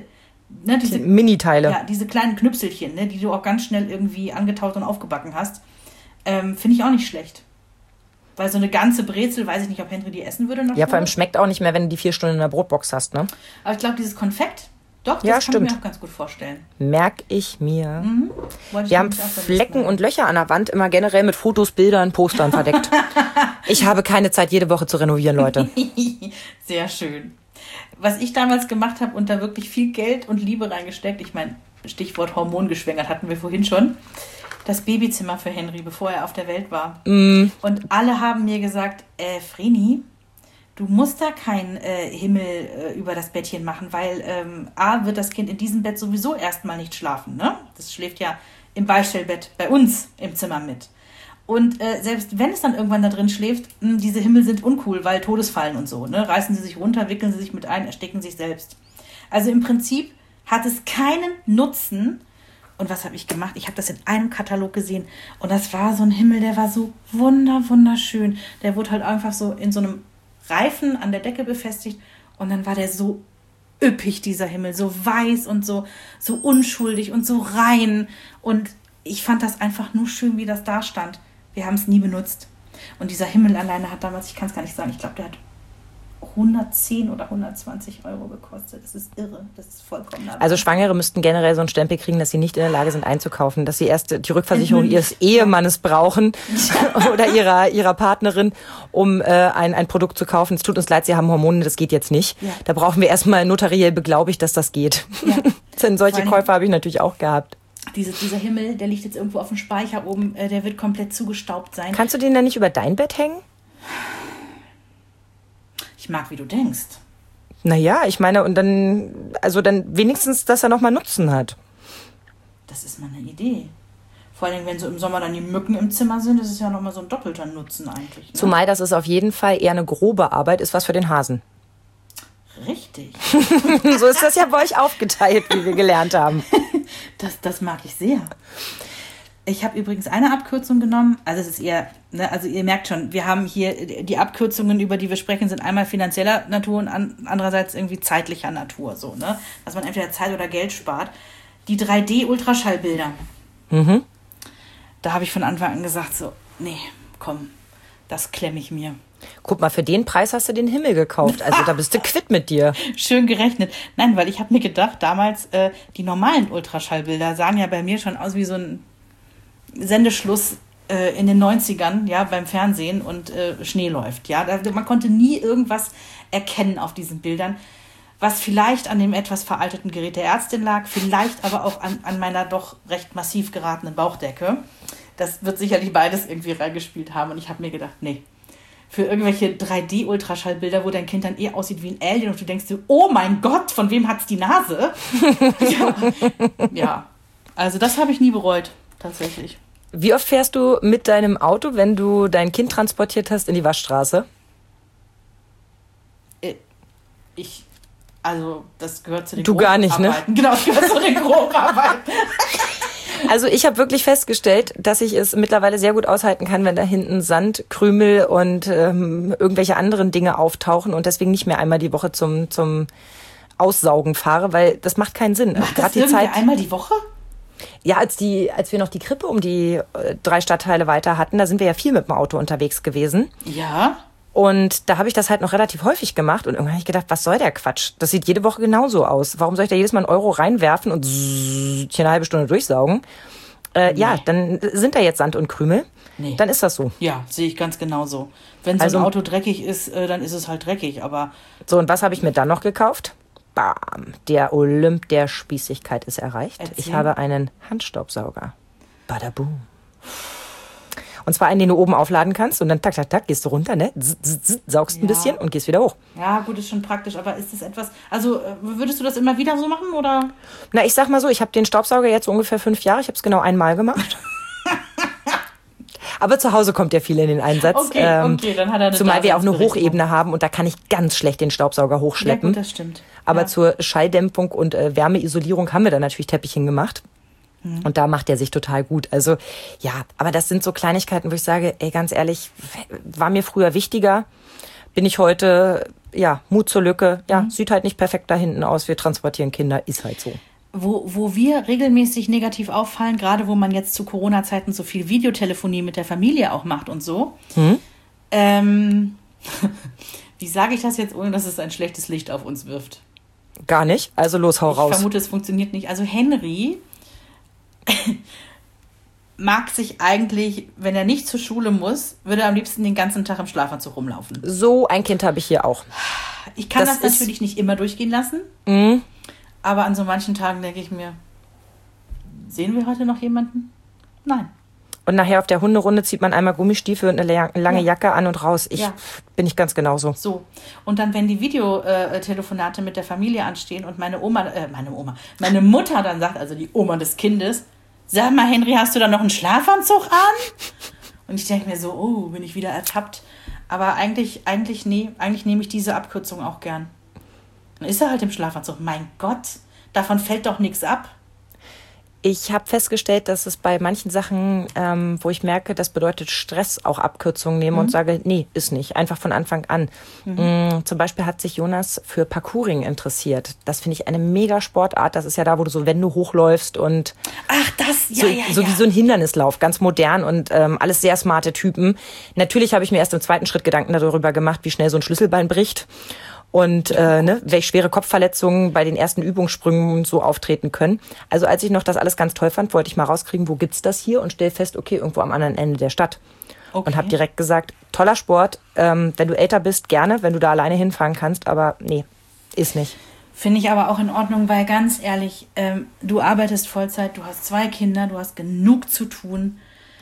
Mini-Teile. Ja, diese kleinen Knüpselchen, ne, die du auch ganz schnell irgendwie angetaut und aufgebacken hast. Finde ich auch nicht schlecht. Weil so eine ganze Brezel, weiß ich nicht, ob Henry die essen würde. Ja, vor allem schmeckt auch nicht mehr, wenn du die 4 Stunden in der Brotbox hast, ne? Aber ich glaube, dieses Konfekt, doch, das kann ich mir auch ganz gut vorstellen. Merk ich mir. Wir haben Flecken und Löcher an der Wand immer generell mit Fotos, Bildern, Postern verdeckt. Ich habe keine Zeit, jede Woche zu renovieren, Leute. Sehr schön. Was ich damals gemacht habe und da wirklich viel Geld und Liebe reingesteckt, ich meine, Stichwort hormongeschwängert hatten wir vorhin schon, das Babyzimmer für Henry, bevor er auf der Welt war. Und alle haben mir gesagt, Vreni, du musst da keinen Himmel über das Bettchen machen, weil A, wird das Kind in diesem Bett sowieso erstmal nicht schlafen. Ne? Das schläft ja im Beistellbett bei uns im Zimmer mit. Und selbst wenn es dann irgendwann da drin schläft, diese Himmel sind uncool, weil Todesfallen und so. Ne? Reißen sie sich runter, wickeln sie sich mit ein, ersticken sich selbst. Also im Prinzip hat es keinen Nutzen. Und was habe ich gemacht? Ich habe das in einem Katalog gesehen. Und das war so ein Himmel, der war so wunderschön. Der wurde halt einfach so in so einem Reifen an der Decke befestigt. Und dann war der so üppig, dieser Himmel. So weiß und so unschuldig und so rein. Und ich fand das einfach nur schön, wie das da stand. Wir haben es nie benutzt. Und dieser Himmel alleine hat damals, ich kann es gar nicht sagen, ich glaube, der hat 110 oder 120 Euro gekostet. Das ist irre. Das ist vollkommen irre. Also Schwangere müssten generell so einen Stempel kriegen, dass sie nicht in der Lage sind einzukaufen, dass sie erst die Rückversicherung ihres Ehemannes brauchen oder ihrer Partnerin, um ein Produkt zu kaufen. Es tut uns leid, sie haben Hormone, das geht jetzt nicht. Ja. Da brauchen wir erstmal notariell beglaubigt, dass das geht. Ja. Denn solche Käufe habe ich natürlich auch gehabt. Dieser Himmel, der liegt jetzt irgendwo auf dem Speicher oben, der wird komplett zugestaubt sein. Kannst du den dann nicht über dein Bett hängen? Ich mag, wie du denkst. Naja, ich meine, und dann wenigstens, dass er nochmal Nutzen hat. Das ist mal eine Idee. Vor allem, wenn so im Sommer dann die Mücken im Zimmer sind, das ist ja nochmal so ein doppelter Nutzen eigentlich. Ne? Zumal das ist auf jeden Fall eher eine grobe Arbeit, ist was für den Hasen. Richtig. So ist das ja bei euch aufgeteilt, wie wir gelernt haben. Das mag ich sehr. Ich habe übrigens eine Abkürzung genommen. Also es ist eher, ne, also ihr merkt schon, wir haben hier die Abkürzungen, über die wir sprechen, sind einmal finanzieller Natur und andererseits irgendwie zeitlicher Natur. So, ne? Dass man entweder Zeit oder Geld spart. Die 3D-Ultraschallbilder. Da habe ich von Anfang an gesagt, so, nee, komm, das klemme ich mir. Guck mal, für den Preis hast du den Himmel gekauft. Also da bist du quitt mit dir. Schön gerechnet. Nein, weil ich habe mir gedacht, damals die normalen Ultraschallbilder sahen ja bei mir schon aus wie so ein Sendeschluss in den 90ern, ja, beim Fernsehen und Schnee läuft. Ja, man konnte nie irgendwas erkennen auf diesen Bildern, was vielleicht an dem etwas veralteten Gerät der Ärztin lag, vielleicht aber auch an meiner doch recht massiv geratenen Bauchdecke. Das wird sicherlich beides irgendwie reingespielt haben und ich habe mir gedacht, nee, für irgendwelche 3D-Ultraschallbilder, wo dein Kind dann eher aussieht wie ein Alien und du denkst dir, oh mein Gott, von wem hat's die Nase? Ja, also das habe ich nie bereut, tatsächlich. Wie oft fährst du mit deinem Auto, wenn du dein Kind transportiert hast, in die Waschstraße? Also das gehört zu den Du gar nicht, ne? Grobarbeiten. Genau, das gehört zu den Grobarbeiten. Also ich habe wirklich festgestellt, dass ich es mittlerweile sehr gut aushalten kann, wenn da hinten Sand, Krümel und irgendwelche anderen Dinge auftauchen und deswegen nicht mehr einmal die Woche zum Aussaugen fahre, weil das macht keinen Sinn. Macht das irgendwie einmal die Woche? Ja, als wir noch die Krippe um die 3 Stadtteile weiter hatten, da sind wir ja viel mit dem Auto unterwegs gewesen. Ja. Und da habe ich das halt noch relativ häufig gemacht und irgendwann habe ich gedacht, was soll der Quatsch? Das sieht jede Woche genauso aus. Warum soll ich da jedes Mal einen Euro reinwerfen und hier eine halbe Stunde durchsaugen? Ja, dann sind da jetzt Sand und Krümel. Nee. Dann ist das so. Ja, sehe ich ganz genauso. Wenn so ein Auto dreckig ist, dann ist es halt dreckig, aber... So, und was habe ich mir dann noch gekauft? Bam, der Olymp der Spießigkeit ist erreicht. Erzähl. Ich habe einen Handstaubsauger. Badaboom. Und zwar einen, den du oben aufladen kannst und dann tak, tak, tak, gehst du runter, ne? Saugst ein bisschen und gehst wieder hoch. Ja, gut, ist schon praktisch, aber ist das etwas, also würdest du das immer wieder so machen, oder? Na, ich sag mal so, ich habe den Staubsauger jetzt so ungefähr 5 Jahre, ich habe es genau einmal gemacht. Aber zu Hause kommt ja viel in den Einsatz. Okay, dann hat er eine zumal wir auch eine Hochebene haben und da kann ich ganz schlecht den Staubsauger hochschleppen. Ja, gut, das stimmt. Aber zur Schalldämpfung und Wärmeisolierung haben wir da natürlich Teppichchen gemacht. Und da macht er sich total gut. Also ja, aber das sind so Kleinigkeiten, wo ich sage, ey, ganz ehrlich, war mir früher wichtiger. Bin ich heute, ja, Mut zur Lücke. Ja, sieht halt nicht perfekt da hinten aus. Wir transportieren Kinder, ist halt so. Wo wir regelmäßig negativ auffallen, gerade wo man jetzt zu Corona-Zeiten so viel Videotelefonie mit der Familie auch macht und so. Wie sage ich das jetzt, ohne dass es ein schlechtes Licht auf uns wirft? Gar nicht. Also los, hau raus. Ich vermute, es funktioniert nicht. Also Henry mag sich eigentlich, wenn er nicht zur Schule muss, würde er am liebsten den ganzen Tag im Schlafanzug rumlaufen. So ein Kind habe ich hier auch. Ich kann das natürlich nicht immer durchgehen lassen, aber an so manchen Tagen denke ich mir, sehen wir heute noch jemanden? Nein. Und nachher auf der Hunderunde zieht man einmal Gummistiefel und eine lange Jacke an und raus. Bin ich ganz genauso. So. Und dann, wenn die Videotelefonate mit der Familie anstehen und meine Mutter dann sagt, also die Oma des Kindes, sag mal, Henry, hast du da noch einen Schlafanzug an? Und ich denke mir so, oh, bin ich wieder ertappt. Aber eigentlich nehme ich diese Abkürzung auch gern. Dann ist er halt im Schlafanzug. Mein Gott, davon fällt doch nichts ab. Ich habe festgestellt, dass es bei manchen Sachen, wo ich merke, das bedeutet Stress, auch Abkürzungen nehmen und sage, nee, ist nicht. Einfach von Anfang an. Zum Beispiel hat sich Jonas für Parkouring interessiert. Das finde ich eine mega Sportart. Das ist ja da, wo du so Wände hochläufst und so wie so ein Hindernislauf, ganz modern und alles sehr smarte Typen. Natürlich habe ich mir erst im zweiten Schritt Gedanken darüber gemacht, wie schnell so ein Schlüsselbein bricht. Und welche schwere Kopfverletzungen bei den ersten Übungssprüngen so auftreten können. Also als ich noch das alles ganz toll fand, wollte ich mal rauskriegen, wo gibt's das hier und stell fest, okay, irgendwo am anderen Ende der Stadt. Okay. Und habe direkt gesagt, toller Sport, wenn du älter bist, gerne, wenn du da alleine hinfahren kannst, aber nee, ist nicht. Finde ich aber auch in Ordnung, weil ganz ehrlich, du arbeitest Vollzeit, du hast 2 Kinder, du hast genug zu tun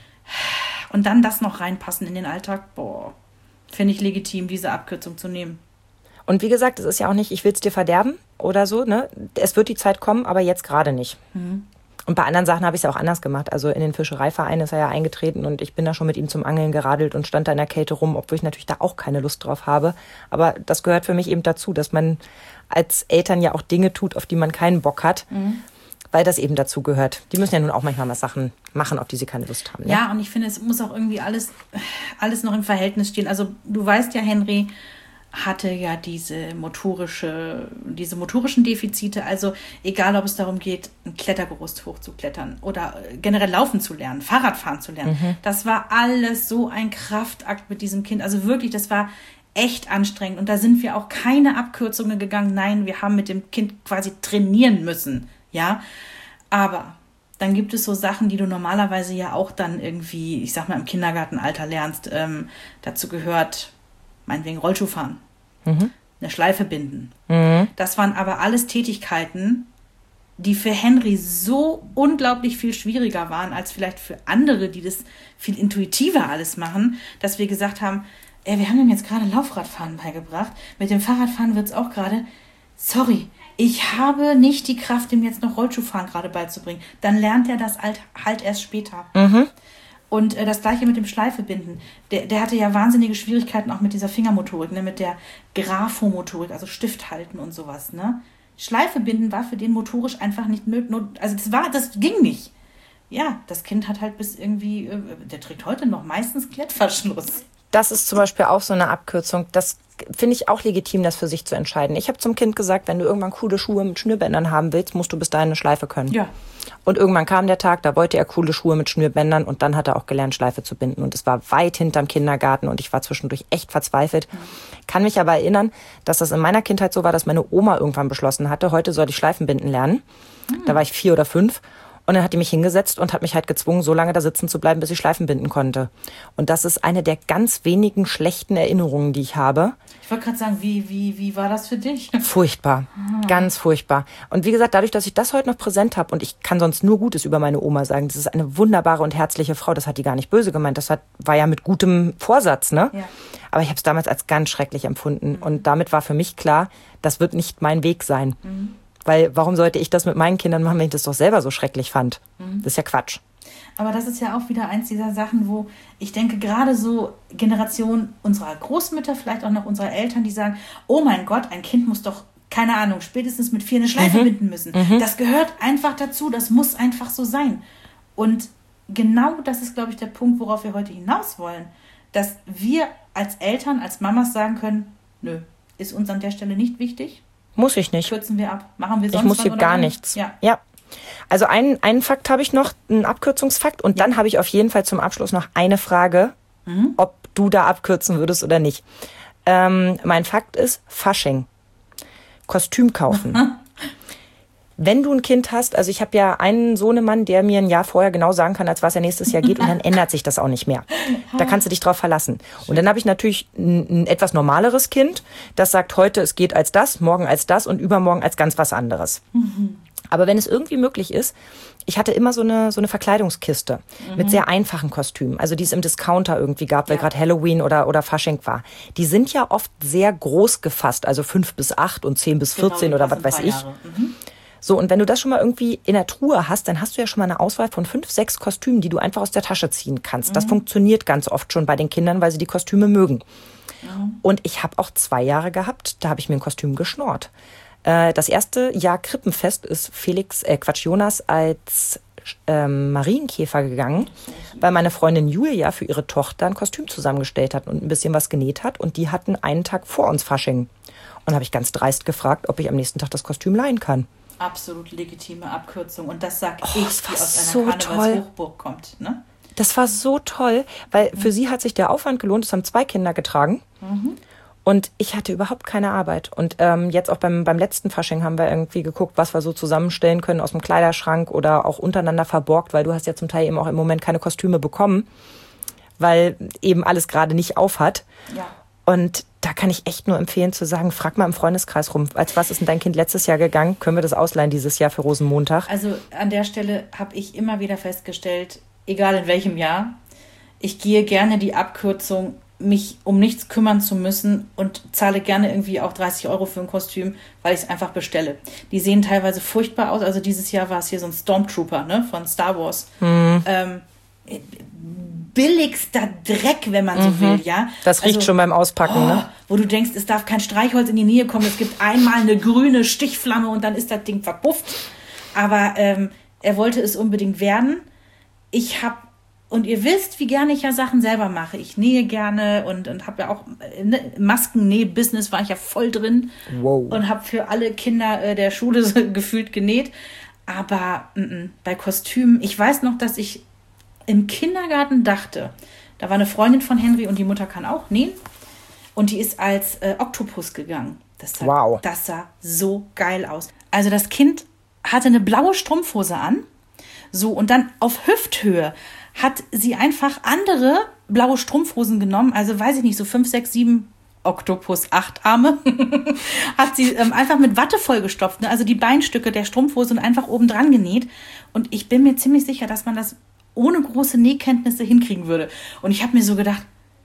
und dann das noch reinpassen in den Alltag, finde ich legitim, diese Abkürzung zu nehmen. Und wie gesagt, es ist ja auch nicht, ich will es dir verderben oder so, ne? Es wird die Zeit kommen, aber jetzt gerade nicht. Und bei anderen Sachen habe ich es ja auch anders gemacht. Also in den Fischereiverein ist er ja eingetreten und ich bin da schon mit ihm zum Angeln geradelt und stand da in der Kälte rum, obwohl ich natürlich da auch keine Lust drauf habe. Aber das gehört für mich eben dazu, dass man als Eltern ja auch Dinge tut, auf die man keinen Bock hat, weil das eben dazu gehört. Die müssen ja nun auch manchmal mal Sachen machen, auf die sie keine Lust haben. Ne? Ja, und ich finde, es muss auch irgendwie alles noch im Verhältnis stehen. Also du weißt ja, Henry hatte ja diese motorischen Defizite, also egal, ob es darum geht, ein Klettergerüst hochzuklettern oder generell laufen zu lernen, Fahrradfahren zu lernen. Das war alles so ein Kraftakt mit diesem Kind, also wirklich, das war echt anstrengend und da sind wir auch keine Abkürzungen gegangen, nein, wir haben mit dem Kind quasi trainieren müssen, ja, aber dann gibt es so Sachen, die du normalerweise ja auch dann irgendwie, ich sag mal, im Kindergartenalter lernst, dazu gehört meinetwegen Rollschuhfahren, eine Schleife binden. Das waren aber alles Tätigkeiten, die für Henry so unglaublich viel schwieriger waren, als vielleicht für andere, die das viel intuitiver alles machen, dass wir gesagt haben, wir haben ihm jetzt gerade Laufradfahren beigebracht, mit dem Fahrradfahren wird es auch gerade, sorry, ich habe nicht die Kraft, ihm jetzt noch Rollschuhfahren gerade beizubringen. Dann lernt er das halt erst später. Und das gleiche mit dem Schleifebinden. Der hatte ja wahnsinnige Schwierigkeiten auch mit dieser Fingermotorik, ne? Mit der Graphomotorik, also Stift halten und sowas. Ne? Schleifebinden war für den motorisch einfach nicht nötig. Also das ging nicht. Ja, das Kind hat halt bis irgendwie, der trägt heute noch meistens Klettverschluss. Das ist zum Beispiel auch so eine Abkürzung. Das finde ich auch legitim, das für sich zu entscheiden. Ich habe zum Kind gesagt, wenn du irgendwann coole Schuhe mit Schnürbändern haben willst, musst du bis dahin eine Schleife können. Ja. Und irgendwann kam der Tag, da wollte er coole Schuhe mit Schnürbändern und dann hat er auch gelernt, Schleife zu binden. Und es war weit hinterm Kindergarten und ich war zwischendurch echt verzweifelt. Kann mich aber erinnern, dass das in meiner Kindheit so war, dass meine Oma irgendwann beschlossen hatte, heute soll ich Schleifen binden lernen. Da war ich 4 oder 5. Und dann hat die mich hingesetzt und hat mich halt gezwungen, so lange da sitzen zu bleiben, bis ich Schleifen binden konnte. Und das ist eine der ganz wenigen schlechten Erinnerungen, die ich habe. Ich wollte gerade sagen, wie war das für dich? Furchtbar, ganz furchtbar. Und wie gesagt, dadurch, dass ich das heute noch präsent habe und ich kann sonst nur Gutes über meine Oma sagen, das ist eine wunderbare und herzliche Frau, das hat die gar nicht böse gemeint, war ja mit gutem Vorsatz, ne? Ja. Aber ich habe es damals als ganz schrecklich empfunden und damit war für mich klar, das wird nicht mein Weg sein. Weil warum sollte ich das mit meinen Kindern machen, wenn ich das doch selber so schrecklich fand? Das ist ja Quatsch. Aber das ist ja auch wieder eins dieser Sachen, wo ich denke, gerade so Generation unserer Großmütter, vielleicht auch noch unserer Eltern, die sagen, oh mein Gott, ein Kind muss doch, keine Ahnung, spätestens mit 4 eine Schleife binden müssen. Das gehört einfach dazu, das muss einfach so sein. Und genau das ist, glaube ich, der Punkt, worauf wir heute hinaus wollen. Dass wir als Eltern, als Mamas sagen können, nö, ist uns an der Stelle nicht wichtig. Muss ich nicht. Kürzen wir ab. Machen wir sonst ich muss hier was gar oder nichts. Ja. Also einen Fakt habe ich noch, einen Abkürzungsfakt. Und dann habe ich auf jeden Fall zum Abschluss noch eine Frage, ob du da abkürzen würdest oder nicht. Mein Fakt ist Fasching. Kostüm kaufen. Wenn du ein Kind hast, also ich habe ja einen Sohnemann, der mir ein Jahr vorher genau sagen kann, als was er nächstes Jahr geht und dann ändert sich das auch nicht mehr. Da kannst du dich drauf verlassen. Und dann habe ich natürlich ein etwas normaleres Kind, das sagt heute, es geht als das, morgen als das und übermorgen als ganz was anderes. Aber wenn es irgendwie möglich ist, ich hatte immer so eine Verkleidungskiste mit sehr einfachen Kostümen, also die es im Discounter irgendwie gab, weil gerade Halloween oder Fasching war. Die sind ja oft sehr groß gefasst, also 5 bis 8 und 10 bis 14 oder was weiß ich. So, und wenn du das schon mal irgendwie in der Truhe hast, dann hast du ja schon mal eine Auswahl von 5, 6 Kostümen, die du einfach aus der Tasche ziehen kannst. Das funktioniert ganz oft schon bei den Kindern, weil sie die Kostüme mögen. Und ich habe auch 2 Jahre gehabt, da habe ich mir ein Kostüm geschnort. Das erste Jahr Krippenfest ist Jonas als Marienkäfer gegangen, weil meine Freundin Julia für ihre Tochter ein Kostüm zusammengestellt hat und ein bisschen was genäht hat. Und die hatten einen Tag vor uns Fasching. Und habe ich ganz dreist gefragt, ob ich am nächsten Tag das Kostüm leihen kann. Absolut legitime Abkürzung. Und das sag ich, die aus so einer Karnevalshochburg kommt. Ne? Das war so toll, weil für sie hat sich der Aufwand gelohnt. Es haben 2 Kinder getragen. Und ich hatte überhaupt keine Arbeit. Und jetzt auch beim letzten Fasching haben wir irgendwie geguckt, was wir so zusammenstellen können aus dem Kleiderschrank oder auch untereinander verborgt, weil du hast ja zum Teil eben auch im Moment keine Kostüme bekommen, weil eben alles gerade nicht auf hat. Ja. Und da kann ich echt nur empfehlen zu sagen, frag mal im Freundeskreis rum, als was ist denn dein Kind letztes Jahr gegangen? Können wir das ausleihen dieses Jahr für Rosenmontag? Also an der Stelle habe ich immer wieder festgestellt, egal in welchem Jahr, ich gehe gerne die Abkürzung, mich um nichts kümmern zu müssen und zahle gerne irgendwie auch 30 € für ein Kostüm, weil ich es einfach bestelle. Die sehen teilweise furchtbar aus. Also dieses Jahr war es hier so ein Stormtrooper, ne, von Star Wars. Billigster Dreck, wenn man so will, ja. Das riecht schon beim Auspacken, ne? Wo du denkst, es darf kein Streichholz in die Nähe kommen, es gibt einmal eine grüne Stichflamme und dann ist das Ding verpufft. Aber er wollte es unbedingt werden. Und ihr wisst, wie gerne ich ja Sachen selber mache. Ich nähe gerne und habe ja auch Maskennäh-Business war ich ja voll drin. Wow. Und habe für alle Kinder der Schule gefühlt genäht. Aber bei Kostümen, ich weiß noch, dass ich im Kindergarten dachte, da war eine Freundin von Henry und die Mutter kann auch nähen. Und die ist als Oktopus gegangen. Das sah so geil aus. Also das Kind hatte eine blaue Strumpfhose an. So, und dann auf Hüfthöhe hat sie einfach andere blaue Strumpfhosen genommen. Also weiß ich nicht, so 5, 6, 7 Oktopus 8 Arme. Hat sie einfach mit Watte vollgestopft. Ne? Also die Beinstücke der Strumpfhose und einfach oben dran genäht. Und ich bin mir ziemlich sicher, dass man das ohne große Nähkenntnisse hinkriegen würde. Und ich habe mir so gedacht,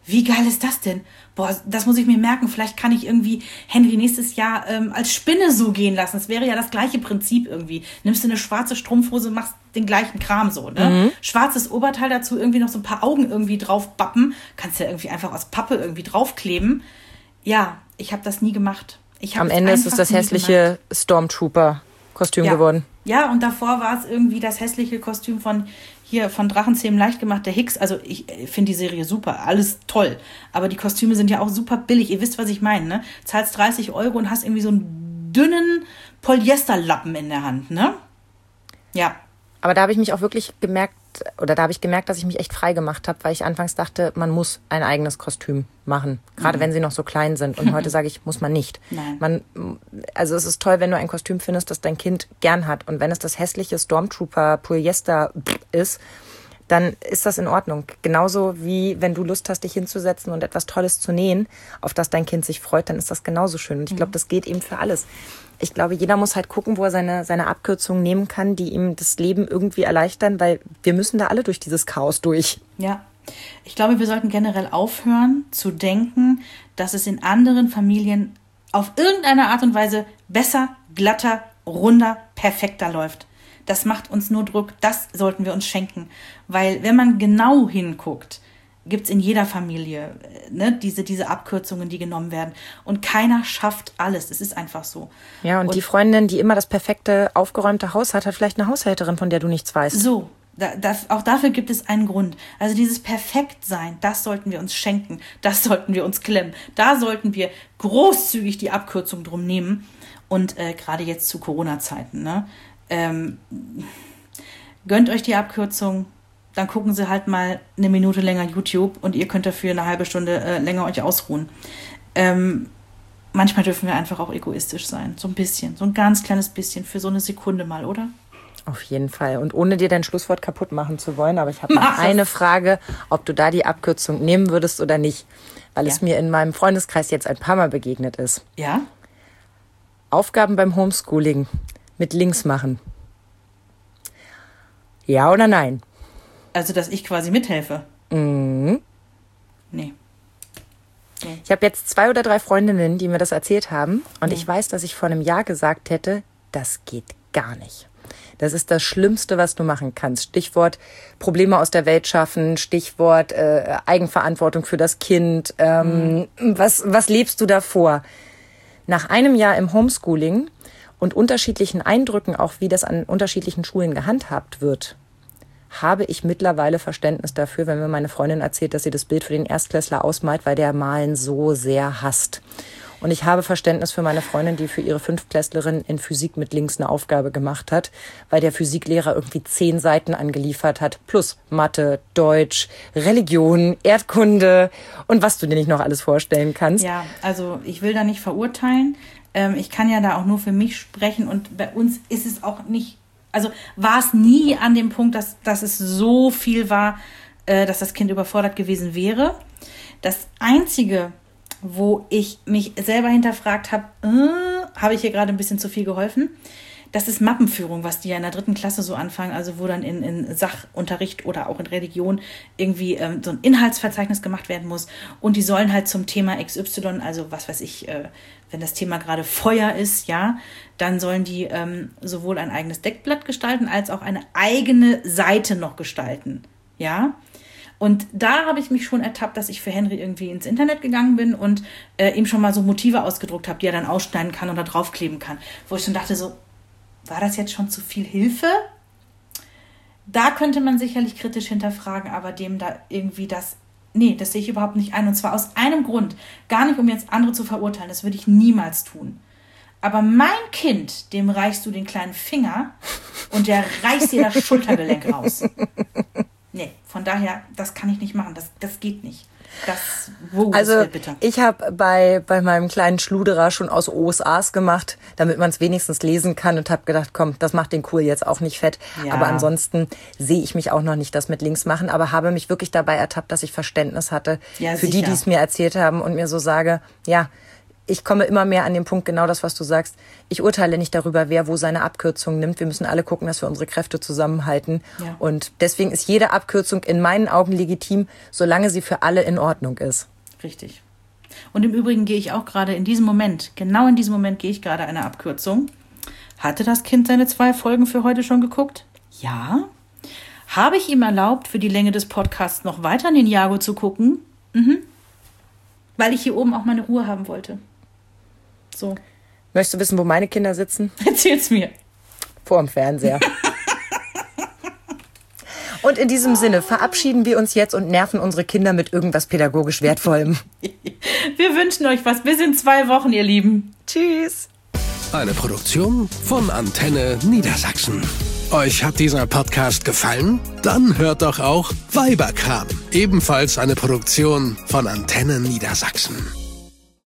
wie geil ist das denn? Boah, das muss ich mir merken. Vielleicht kann ich irgendwie Henry nächstes Jahr als Spinne so gehen lassen. Das wäre ja das gleiche Prinzip irgendwie. Nimmst du eine schwarze Strumpfhose, machst den gleichen Kram so, ne? Schwarzes Oberteil dazu, irgendwie noch so ein paar Augen irgendwie drauf bappen. Kannst ja irgendwie einfach aus Pappe irgendwie draufkleben. Ja, ich habe das nie gemacht. Am Ende ist es das hässliche Stormtrooper-Kostüm geworden. Ja, und davor war es irgendwie das hässliche Kostüm von Drachenzähmen leicht gemacht, der Hicks. Also ich finde die Serie super, alles toll. Aber die Kostüme sind ja auch super billig. Ihr wisst, was ich meine, ne? Zahlst 30 € und hast irgendwie so einen dünnen Polyesterlappen in der Hand, ne? Ja. Aber da habe ich mich auch wirklich gemerkt, dass ich mich echt frei gemacht habe, weil ich anfangs dachte, man muss ein eigenes Kostüm machen. Gerade wenn sie noch so klein sind. Und heute sage ich, muss man nicht. Nein. Also es ist toll, wenn du ein Kostüm findest, das dein Kind gern hat. Und wenn es das hässliche Stormtrooper-Polyester ist, dann ist das in Ordnung. Genauso wie wenn du Lust hast, dich hinzusetzen und etwas Tolles zu nähen, auf das dein Kind sich freut, dann ist das genauso schön. Und ich glaube, das geht eben für alles. Ich glaube, jeder muss halt gucken, wo er seine Abkürzungen nehmen kann, die ihm das Leben irgendwie erleichtern, weil wir müssen da alle durch dieses Chaos durch. Ja, ich glaube, wir sollten generell aufhören zu denken, dass es in anderen Familien auf irgendeine Art und Weise besser, glatter, runder, perfekter läuft. Das macht uns nur Druck, das sollten wir uns schenken. Weil wenn man genau hinguckt, gibt's in jeder Familie diese Abkürzungen, die genommen werden. Und keiner schafft alles. Es ist einfach so. Ja, und die Freundin, die immer das perfekte, aufgeräumte Haus hat vielleicht eine Haushälterin, von der du nichts weißt. So, auch dafür gibt es einen Grund. Also dieses Perfektsein, das sollten wir uns schenken. Das sollten wir uns klemmen. Da sollten wir großzügig die Abkürzung drum nehmen. Und gerade jetzt zu Corona-Zeiten, ne? Gönnt euch die Abkürzung, dann gucken Sie halt mal eine Minute länger YouTube und ihr könnt dafür eine halbe Stunde länger euch ausruhen. Manchmal dürfen wir einfach auch egoistisch sein, so ein bisschen, so ein ganz kleines bisschen, für so eine Sekunde mal, oder? Auf jeden Fall. Und ohne dir dein Schlusswort kaputt machen zu wollen, aber ich habe noch eine Frage, ob du da die Abkürzung nehmen würdest oder nicht, weil es mir in meinem Freundeskreis jetzt ein paar Mal begegnet ist. Ja? Aufgaben beim Homeschooling mit Links machen. Ja oder nein? Also, dass ich quasi mithelfe? Mhm. Nee. Ich habe jetzt 2 oder 3 Freundinnen, die mir das erzählt haben. Und ich weiß, dass ich vor einem Jahr gesagt hätte, das geht gar nicht. Das ist das Schlimmste, was du machen kannst. Stichwort Probleme aus der Welt schaffen, Stichwort Eigenverantwortung für das Kind. Was lebst du da vor? Nach einem Jahr im Homeschooling und unterschiedlichen Eindrücken, auch wie das an unterschiedlichen Schulen gehandhabt wird, habe ich mittlerweile Verständnis dafür, wenn mir meine Freundin erzählt, dass sie das Bild für den Erstklässler ausmalt, weil der Malen so sehr hasst. Und ich habe Verständnis für meine Freundin, die für ihre 5-Klässlerin in Physik mit Links eine Aufgabe gemacht hat, weil der Physiklehrer irgendwie 10 Seiten angeliefert hat, plus Mathe, Deutsch, Religion, Erdkunde und was du dir nicht noch alles vorstellen kannst. Ja, also ich will da nicht verurteilen. Ich kann ja da auch nur für mich sprechen und bei uns ist es auch nicht, also war es nie an dem Punkt, dass es so viel war, dass das Kind überfordert gewesen wäre. Das Einzige, wo ich mich selber hinterfragt habe, habe ich hier gerade ein bisschen zu viel geholfen? Das ist Mappenführung, was die ja in der 3. Klasse so anfangen, also wo dann in Sachunterricht oder auch in Religion irgendwie so ein Inhaltsverzeichnis gemacht werden muss. Und die sollen halt zum Thema XY, also was weiß ich, wenn das Thema gerade Feuer ist, ja, dann sollen die sowohl ein eigenes Deckblatt gestalten, als auch eine eigene Seite noch gestalten, ja. Und da habe ich mich schon ertappt, dass ich für Henry irgendwie ins Internet gegangen bin und ihm schon mal so Motive ausgedruckt habe, die er dann ausschneiden kann oder draufkleben kann. Wo ich schon dachte so, war das jetzt schon zu viel Hilfe? Da könnte man sicherlich kritisch hinterfragen, aber dem da irgendwie das sehe ich überhaupt nicht ein. Und zwar aus einem Grund. Gar nicht, um jetzt andere zu verurteilen. Das würde ich niemals tun. Aber mein Kind, dem reichst du den kleinen Finger und der reißt dir das Schultergelenk raus. Nee, von daher, das kann ich nicht machen. Das geht nicht. Also ich habe bei meinem kleinen Schluderer schon aus OSAs gemacht, damit man es wenigstens lesen kann und habe gedacht, komm, das macht den Kohl jetzt auch nicht fett. Ja. Aber ansonsten sehe ich mich auch noch nicht das mit links machen, aber habe mich wirklich dabei ertappt, dass ich Verständnis hatte für die es mir erzählt haben und mir so sage, ja, ich komme immer mehr an den Punkt, genau das, was du sagst. Ich urteile nicht darüber, wer wo seine Abkürzung nimmt. Wir müssen alle gucken, dass wir unsere Kräfte zusammenhalten. Ja. Und deswegen ist jede Abkürzung in meinen Augen legitim, solange sie für alle in Ordnung ist. Richtig. Und im Übrigen gehe ich auch gerade in diesem Moment, genau in diesem Moment gehe ich gerade eine Abkürzung. Hatte das Kind seine 2 Folgen für heute schon geguckt? Ja. Habe ich ihm erlaubt, für die Länge des Podcasts noch weiter Ninjago zu gucken? Weil ich hier oben auch meine Ruhe haben wollte. So. Möchtest du wissen, wo meine Kinder sitzen? Erzähl's mir. Vor dem Fernseher. Und in diesem Sinne verabschieden wir uns jetzt und nerven unsere Kinder mit irgendwas pädagogisch Wertvollem. Wir wünschen euch was. Bis in 2 Wochen, ihr Lieben. Tschüss. Eine Produktion von Antenne Niedersachsen. Euch hat dieser Podcast gefallen? Dann hört doch auch Weiberkram. Ebenfalls eine Produktion von Antenne Niedersachsen.